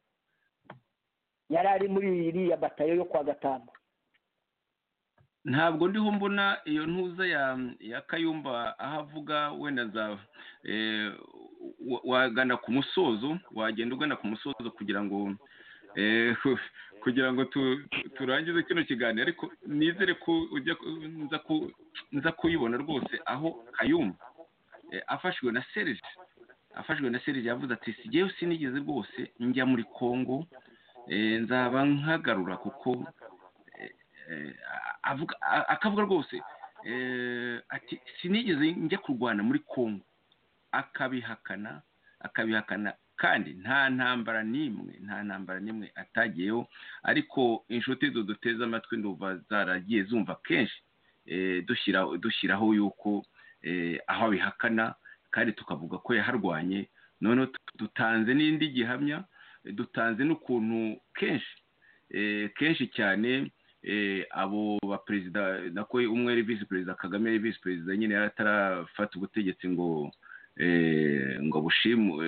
yari ari muri iriya batayo yo kwa Gatanu. Ntabwo ndiho mbona iyo ntuza ya ya Kayumba aho avuga wenda za wagana ku musozo, wagenda ugana ku musozo kugira ngo kugira ngo turangize kino kiganiro, ariko nizere ko ujya nza kuyibona rwose aho Kayumba afashwe na Serge afashwe na Serge yavuze ati sigeyo sinigeze rwose njya muri Kongo, nzaba nkagarura kuko avuga akavuga rwose ati sinigeze njya kurwana muri Kongo, akabihakana akabihakana kandi nta ntambara nimwe nta ntambara nimwe atagiyeho. Ariko inshuti zo duteza amatwi nduva zaragiye zumva kenshi dushyira dushyiraho yuko aho abihakana kandi tukavuga ko yaharwanye. None dutanze n'indi gihamya, dutanze n'ukuntu kenshi kenshi cyane abo ba perezida nako umwe ari vice perezida Kagame ari vice perezida nyine yaratarafata ubutegetsi ngo ngo bushimu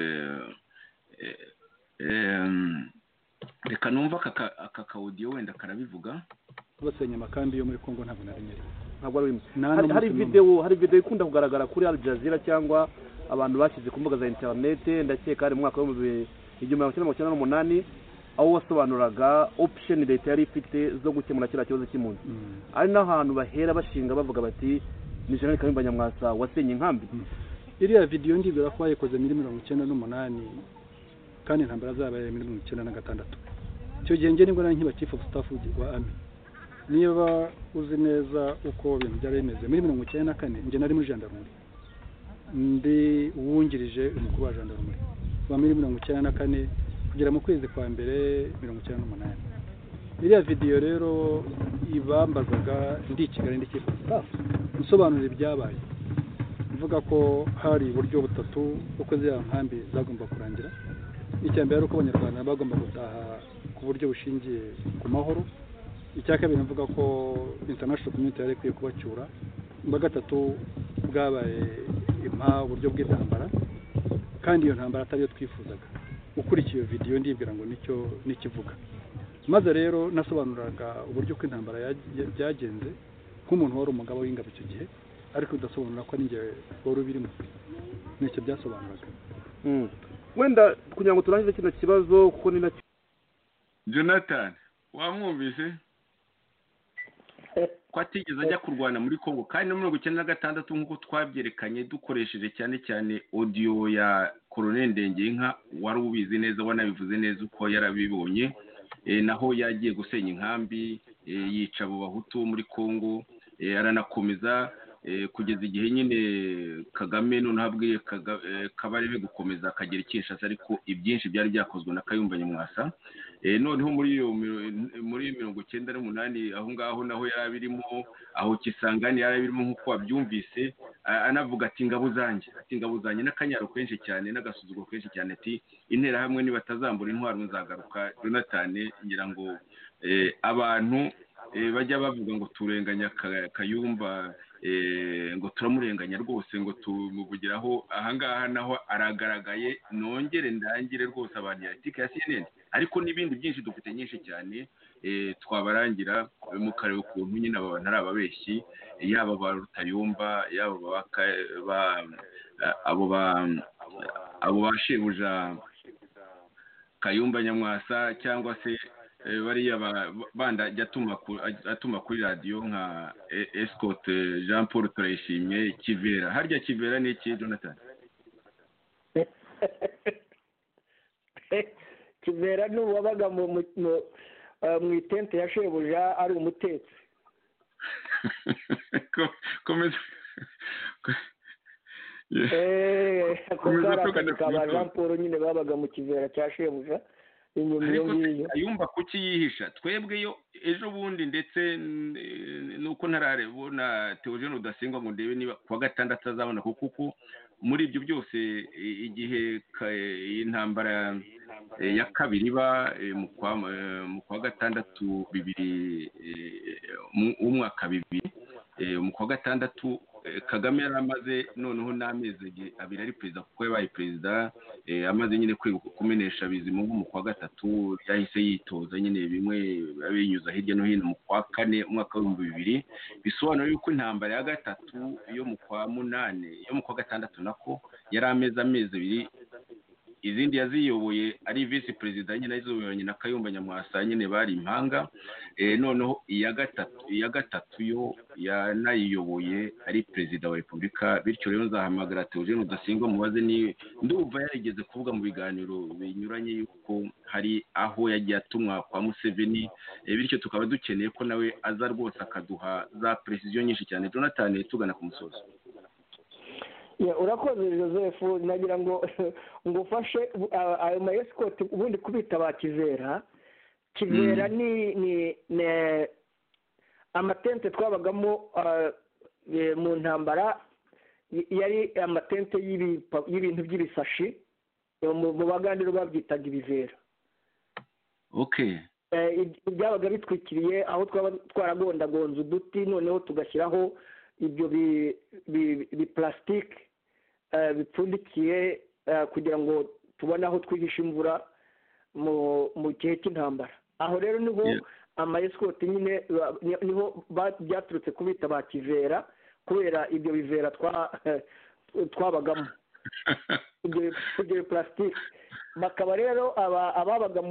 reka numva aka kaudio wenda karabivuga. Basenya amakambi yo muri Kongo ntabwo narinyeri, ntabwo ari hari video hari video ikunda kugaragara kuri Al Jazeera cyangwa abantu bashyize ku mbuga za internet, ndakeka ari mu mwaka wa igihumbi kimwe magana cyenda n'umunani, aho wasobanuraga option leta yari ifite zo gukemura kiriya kibazo cy'impunzi. Ari n'ahantu bahera bashinga bavuga bati ni Jenerali Kayumba Nyamwasa wasenye inkambi. Iriya video ndibwira ko yayikoze muri mirongo icyenda n'umunani kandi intambara zabaye muri mirongo icyenda na gatandatu. Icyo gihe nge nibwo nkiba chief of staff wa Army. Niba uzi neza uko ibintu byari bimeze muri mirongo icyenda na kane, nge nari muri gendarmerie, ndi uwungirije umukuru wa gendarmerie wa muri mirongo icyenda na kane kugera mu kwezi kwa mbere mirongo icyenda n'umunani. Iriya video rero ibambazaga ndi Kigali ndi chief of staff nsobanura ibyabaye, mvuga ko hari uburyo butatu uko ziriya nkambi zagomba kurangira. Icya mbere ari uko abanyarwanda bagomba gutaha ku buryo bushingiye ku mahoro. Icya kabiri mvuga ko international community yari ikwiye kubacyura. Mba gatatu bwabaye impa uburyo bw'intambara kandi iyo ntambara atari yo twifuzaga. Ukurikiye iyo video ndibwira ngo nicyo nikivuga. Maze rero nasobanuraga uburyo ko intambara byagenze nk'umuntu wari umugabo w'ingabo icyo gihe, ariko udasobanura ko ninjye wari ubirimo. Nicyo byasobanuraga. Mm. Wenda kugira ngo turangize kino kibazo kuko ni nacyo Jonathan wamwumvise ko atigeze ajya kurwana muri Kongo kandi no mirongo icyenda na gatandatu nk'uko twabyerekanye dukoresheje cyane cyane audio ya Colonel Ndengenka, wari ubizi neza wanabivuze neza uko yarabibonye, e, naho yagiye gusenya inkambi, e, yica abo bahutu muri Kongo, e, aranakomeza e, kugeza igihe nyine Kagame none habwiye Kabarebe gukomeza akagera Kinshasa, ariko ibyinshi byari byakozwe na Kayumba Nyamwasa. E, noneho muri iyo muri mirongo icyenda n'umunani aho ngaho naho yarabirimo, aho Kisangani yarabirimo nk'uko wabyumvise, anavuga ati ingabo zanjye ati ingabo zanjye n'akanyaro kenshi cyane n'agasuzuguro kenshi cyane, ati intera hamwe nibatazambura intwaro nzagaruka. Jonathan ngira ngo e, abantu e, bajya bavuga ngo turenganya Kayumba, e, ngo turamurenganya rwose ngo tumuvugiraho. Ahangaha naho aragaragaye, nongere ndangire rwose abantu ya tike ya C N N, ariko n'ibindi byinshi dufite nyinshi cyane, e, twabarangira mukareba ukuntu nyine aba bantu ari ababeshyi, yaba ba Rutayomba, yaba ba abo ba abo bashebuja Kayumba Nyamwasa cyangwa se bariya banda ajya atuma kuri radiyo nka Escort Jean Paul Turayishimye Kivera. Harya Kivera ni iki Jonathan? Kivera ni uwabaga mu mu itente ya shebuja ari umutetsi. Komeza eh komeza Jean Paul nyine babaga mu Kivera cya shebuja inyuma yo ngiyo. Ayumva kuki yihisha twebwe yo ejo bundi ndetse nuko ntarareba Theogene Rudasingwa ngo ndebe niba kwa gatandatu azabona kuko muri ibyo byose igihe intambara ya kabiri ba mu kwa gatandatu bibiri umwaka bibiri mu kwa gatandatu Kagame yaramaze noneho n'amezi abiri ari perezida kuko yabaye perezida amaze nyine kumenesha bizimu mu kwa gatatu yahise yitoza nyine bimwe abinyuza hirya no hino mu kwa kane umwaka wa bibiri bisobanura yuko intambara ya gatatu yo mu kwa munane yo mu kwa gatandatu nako yari amezi amezi abiri izindi yaziyoboye ari vice president nyine aziyoboye na Kayumba Nyamwasa nyine bari impanga noneho iya gatatu iya gatatu yo yanayiyoboye ari perezida wa Repubulika. Bityo rero nzahamagara Theogene Rudasingwa mubaze ni ndumva yarigeze kuvuga mu biganiro binyuranye yuko hari aho yagiye atumwa kwa Museveni. Bityo tukaba dukeneye ko nawe aza rwose akaduha za precision nyinshi cyane. Jonathan tugana ku musozo. Urakoze Joseph, nagira ngo ngufashe ayo ma Escort ubundi kubita ba Kivera. Kivera ni ni amatente twabagamo mu ntambara yari amatente y'ibintu by'ibisashi mu bagandiro babyitaga ibivera. Okay. Byabaga bitwikiriye aho twaba twaragondagonza uduti noneho tugashyiraho ibyo bi plastic bipfundikiye kugira ngo tubone aho twihisha imvura mu gihe cy'intambara. Aho rero niho ama Escort nyine niho byaturutse kubita ba Kivera kubera ibyo bivera twabagamo ibyo plastic. Bakaba rero ababaga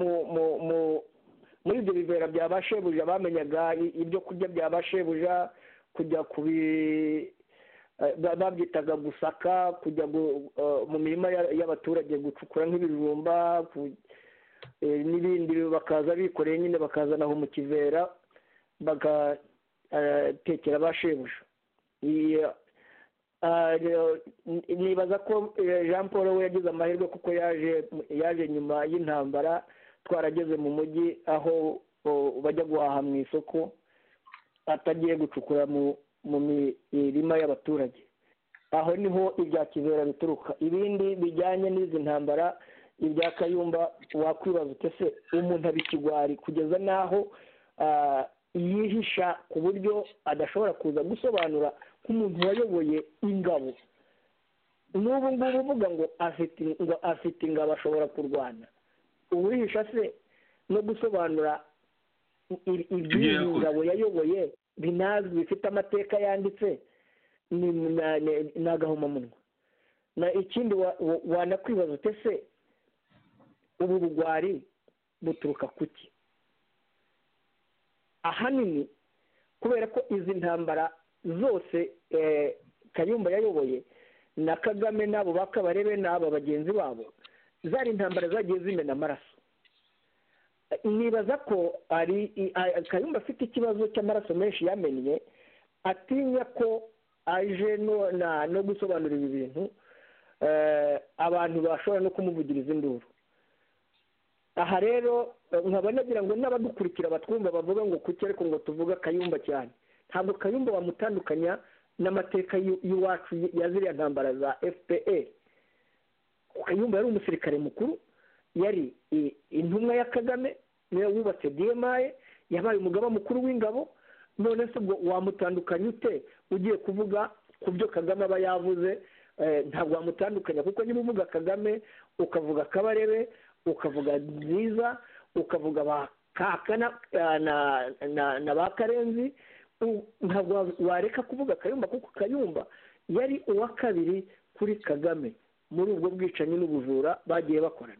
muri ibyo bivera bya bashebuja bamenyaga ibyo kurya bya bashebuja, kujya kubi babyitaga gusaka, kujya mu mirima y'abaturage gucukura nk'ibijumba n'ibindi, bakaza bikoreye nyine bakazana aho mu Kivera bagatekera bashebuja. Nibaza ko Jean Paul we yagize amahirwe kuko yaje yaje nyuma y'intambara, twarageze mu mujyi aho bajya guhaha mu isoko atagiye gucukura mu mirima y'abaturage. Aho niho ibya Kivera bituruka. Ibindi bijyanye n'izi ntambara ibya Kayumba wakwibaza ute umuntu abikigwari kugeza naho yihisha ku buryo adashobora kuza gusobanura nk'umuntu wayoboye ingabo. N'ubu ngubu uvuga ngo afite ngo afite ingabo ashobora kurwana, uwihisha se no gusobanura iby'ingabo yayoboye binazwi bifite amateka yanditse ni agahomamunwa. Na ikindi wanakwibaza ute se ubu bugwari buturuka kuki? Ahanini kubera ko izi ntambara zose Kayumba yayoboye na Kagame nabo bakabarebe n'aba bagenzi babo zari intambara zagiye zimena amaraso. Nibaza ko ari Kayumba afite ikibazo cy'amaraso menshi yamennye, atinya ko aje no no gusobanura ibi bintu abantu bashobora no kumuvugiriza induru. Aha rero nkaba nagira ngo n'abadukurikira batwumva bavuga ngo kuki ariko ngo tuvuga Kayumba cyane. Ntabwo Kayumba wamutandukanya n'amateka y'uwacu ya ziriya ntambara za F P R. Kayumba yari umusirikare mukuru, yari intumwa ya Kagame, niwe wubatse D M I, yabaye umugaba mukuru w'ingabo. None se ubwo wamutandukanya ute ugiye kuvuga ku byo Kagame aba yavuze? Ntabwo wamutandukanya kuko niba uvuga Kagame ukavuga Kabarebe, ukavuga Nziza, ukavuga ba Kakana na na ba Karenzi, ntabwo wareka kuvuga Kayumba kuko Kayumba yari uwa kabiri kuri Kagame muri ubwo bwicanyi n'ubujura bagiye bakorana.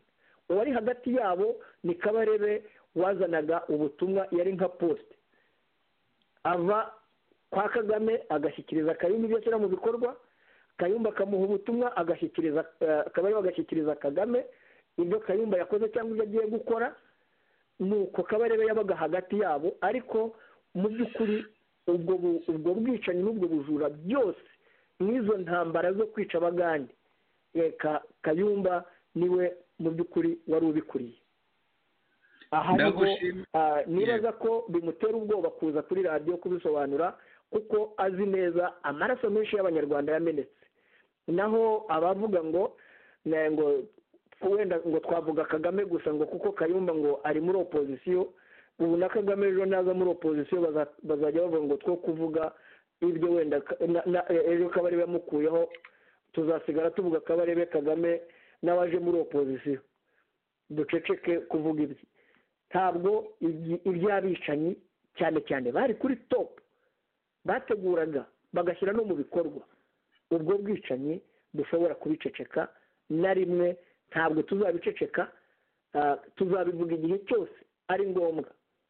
uwari hagati yabo ni Kabarebe wazanaga ubutumwa, yari nka poste, ava kwa Kagame agashyikiriza Kayumba ibyo ashyira mu bikorwa, Kayumba akamuha ubutumwa agashyikiriza Kabarebe agashyikiriza Kagame ibyo Kayumba yakoze cyangwa ibyo agiye gukora. Nuko Kabarebe yabaga hagati yabo, ariko mu by'ukuri ubwo ubwo bwicanyi n'ubwo bujura byose n'izo ntambara zo kwica abagande, reka Kayumba niwe mu by'ukuri wari ubikuriye. aha niho nibaza ko bimutera ubwoba kuza kuri radiyo kubisobanura, kuko azi neza amaraso menshi y'abanyarwanda yamenetse. Naho abavuga ngo ngo wenda ngo twavuga Kagame gusa ngo kuko Kayumba ngo ari muri opozisiyo, ubu na Kagame ejo naza muri opozisiyo bazajya bavuga ngo two kuvuga ibyo wenda ejo Kabarebe yamukuyeho tuzasigara tuvuga Kabarebe Kagame n'abaje muri opozisiyo, duceceke kuvuga ibyo. Ntabwo iby'abicanyi cyane cyane bari kuri top, bateguraga bagashyira no mu bikorwa ubwo bwicanyi, dushobora kubiceceka na rimwe. Ntabwo tuzabiceceka, tuzabivuga igihe cyose ari ngombwa.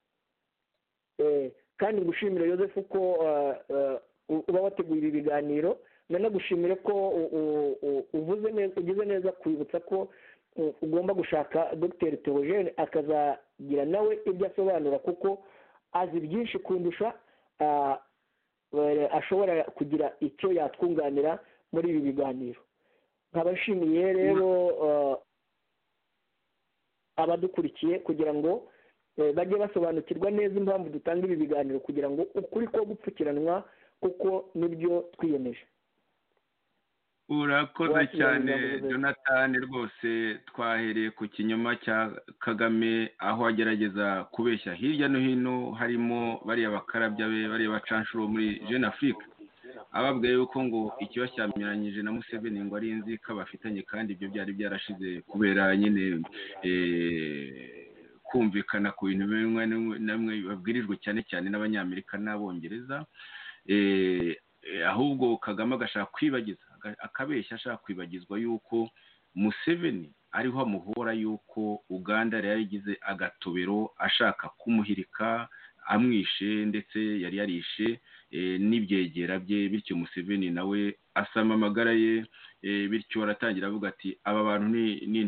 Kandi ngushimire Joseph ko uba wateguye ibi biganiro, nanagushimire ko uvuze neza, ugize neza kwibutsa ko ugomba gushaka Dr Theogene akazagira nawe ibyo asobanura, kuko azi byinshi kundusha, ashobora kugira icyo yatwunganira muri ibi biganiro. Nkabashimiye rero abadukurikiye kugira ngo bajye basobanukirwa neza impamvu dutanga ibi biganiro, kugira ngo ukuri ko gupfukiranwa kuko nibyo twiyemeje. Urakoze cyane Jonathan, rwose twahereye ku kinyoma cya Kagame aho agerageza kubeshya hirya no hino, harimo bariya bakarabya be, bariya bacanshuro muri Jeune Afrique, ababwiye yuko ngo ikibashyamiranyije na Museveni ngo ari inzika bafitanye, kandi ibyo byari byarashize kubera nyine kumvikana ku bintu bimwe na bimwe babwirijwe cyane cyane n'Abanyamerika n'Abongereza. Ahubwo Kagame agashaka kwibagiza, akabeshya ashaka kwibagizwa yuko Museveni ariho amuhora yuko Uganda yari yarigize agatobero ashaka kumuhirika amwishe, ndetse yari yarishe n'ibyegera bye, bityo Museveni nawe asama amagara ye, bityo aratangira avuga ati aba bantu ni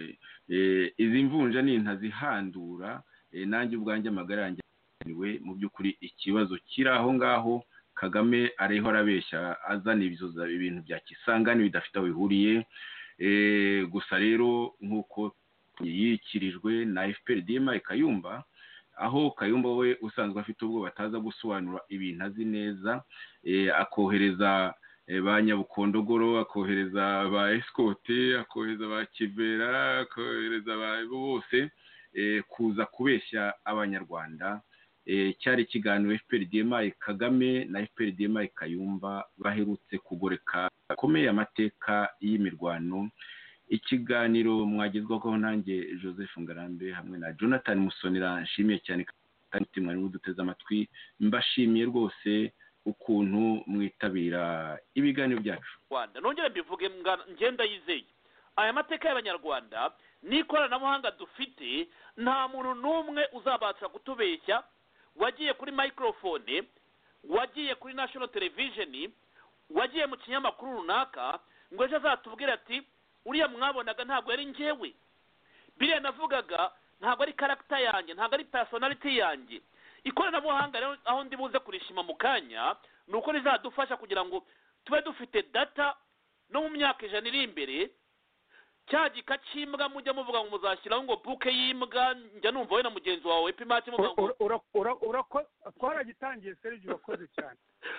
izi mvunja ni intazihandura, nanjye ubwanjye amagara yanjye niwe. Mu by'ukuri ikibazo kiri aho ngaho, Kagame ariho arabeshya azana ibizoza ibintu bya kisangani bidafite aho bihuriye. Gusa rero nk'uko yikirijwe na F P R D M Kayumba, aho Kayumba we usanzwe afite ubwo bataza gusobanura ibintu azi neza, akohereza ba Nyabukondogoro, akohereza ba Escote, akohereza ba Kivera, akohereza ba bose kuza kubeshya abanyarwanda. Cyari ikiganiro F P R D M Kagame na F P R D M Kayumba baherutse kugoreka akomeye amateka y'imirwano. Ikiganiro mwagezwaho nanjye Joseph Ngarambe hamwe na Jonathan Musonera. Nshimiye cyane kandi mwari muduteze amatwi, mbashimiye rwose ukuntu mwitabira ibiganiro byacu. Rwanda nongere mbivuge ngenda yizeye aya mateka y'abanyarwanda n'ikoranabuhanga dufite, nta muntu n'umwe uzabasha kutubeshya wagiye kuri microphone, wagiye kuri national television, wagiye mu kinyamakuru runaka ngo ejo azatubwira ati uriya mwabonaga ntabwo yari njyewe, biriya navugaga ntabwo ari character yanjye, ntabwo ari personality yanjye. Ikoranabuhanga rero aho ndi buze kurishima mu kanya nuko rizadufasha kugira ngo tube dufite data no mu myaka ijana iri imbere. Cya gika cy'imbwa mujya muvuga ngo muzashyiraho ngo buke y'imbwa, njya numva we na mugenzi wawe Pimati muvuga ngo twaragitangiye Serge, urakoze cyane.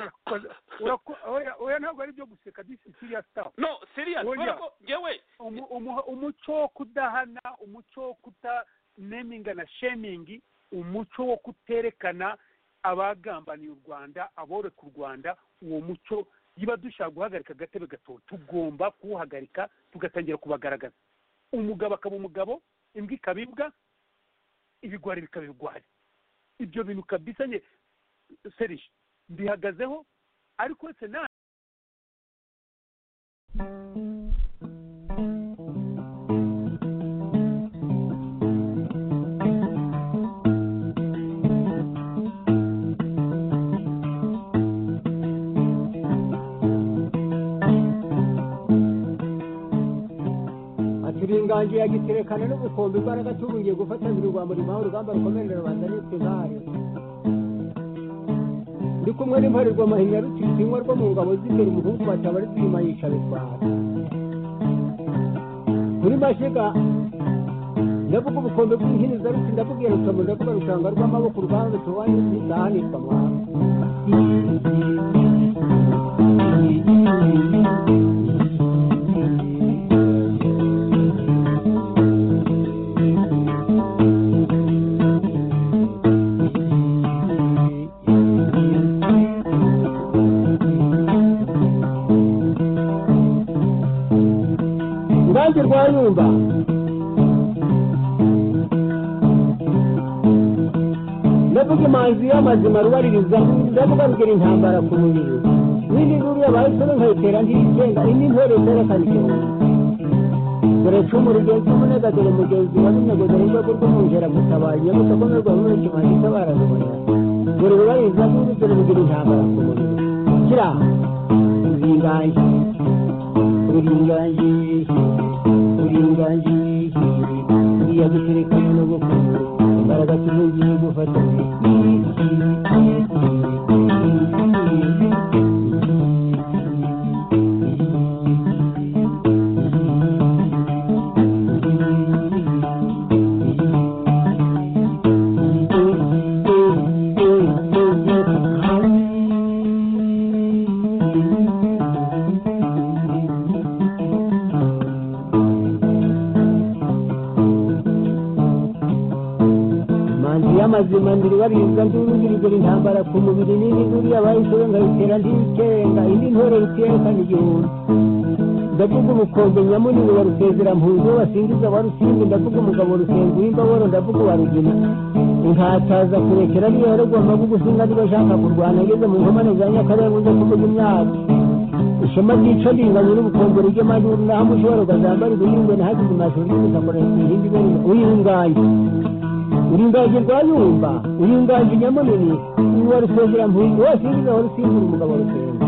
Oya ntabwo ari byo guseka, this is serious stuff. No, serious. Ngewe umuco wo kudahana, umuco wo kutaneminga na shaming, umuco wo kuterekana abagambaniye u Rwanda, aboreka u Rwanda, uwo muco yiba dushaka guhagarika agatebe gato tugomba kuwuhagarika, tugatangira kubagaragaza. Umugabo akaba umugabo, imbwa ikaba imbwa, ibigwari bikaba ibigwari. Ibyo bintu kabisa nye Serge mbihagazeho, ariko se na inganji yagiterekana n'ubukombe imbaraga tubungiye gufatanira urwambo rimaho urugamba rukomerera rubanda nitwe nkare ndi kumwe n'imparirwa amahinya rutitinywa rwo mu ngabo z'imbere umuhungu bataba ari twima yica bitwara kuri mashiga ndavuga ubukombe bw'inhiniza ruti ndabubwira rutomo ndavuga rushanga rw'amaboko urwanda tuwanye ntizahanirwa mwana ngange rwayumba ndavuga imanzi y'amazima rubaririza ndavuga rugira intambara ku mubiri n'indi nkuru y'abahise nkayitera ntiyigenga indi ntore zerekana igihumbi dore cumu rugenzi umunega dore mugenzi wa bimwe dore urwego rw'umwungera gutabaye nyabusa ko n'urwa muri kimanzi itabara rubona dore rubaririza n'indi dore rugira intambara ku mubiri kira uringange uringange uringange uriya guterekana n'ubukungu imbaraga tubugiye gufatanya amazima ndiri barinza ndurugirigura intambara ku mubiri n'indi nkuru y'abahise nkayitera ndikenga indi ntore rutiyekana igihumbi ndavuga ubukombe nyamunini wa rusezera-mpunzi wasingiza wa rusimbi ndavuga umugabo rusenga w'imbaboro ndavuga uwa rugina inkataza kurekera niyo yaragomba gugusinga niba ashaka kurwana ageze mu nkomane za nyakarenga uze kuvuga imyaka ishema ryica ringanye n'ubukombe ry'amaduru naho mushobora ukazambara ibihingwe nahagize amashuri y'ubutaka ihindi ibere uyinganye uringaje rwayumba uringaje nyamunini uwa rusezera-mpunzi wasingiza wa rusimbura umugabo rusenga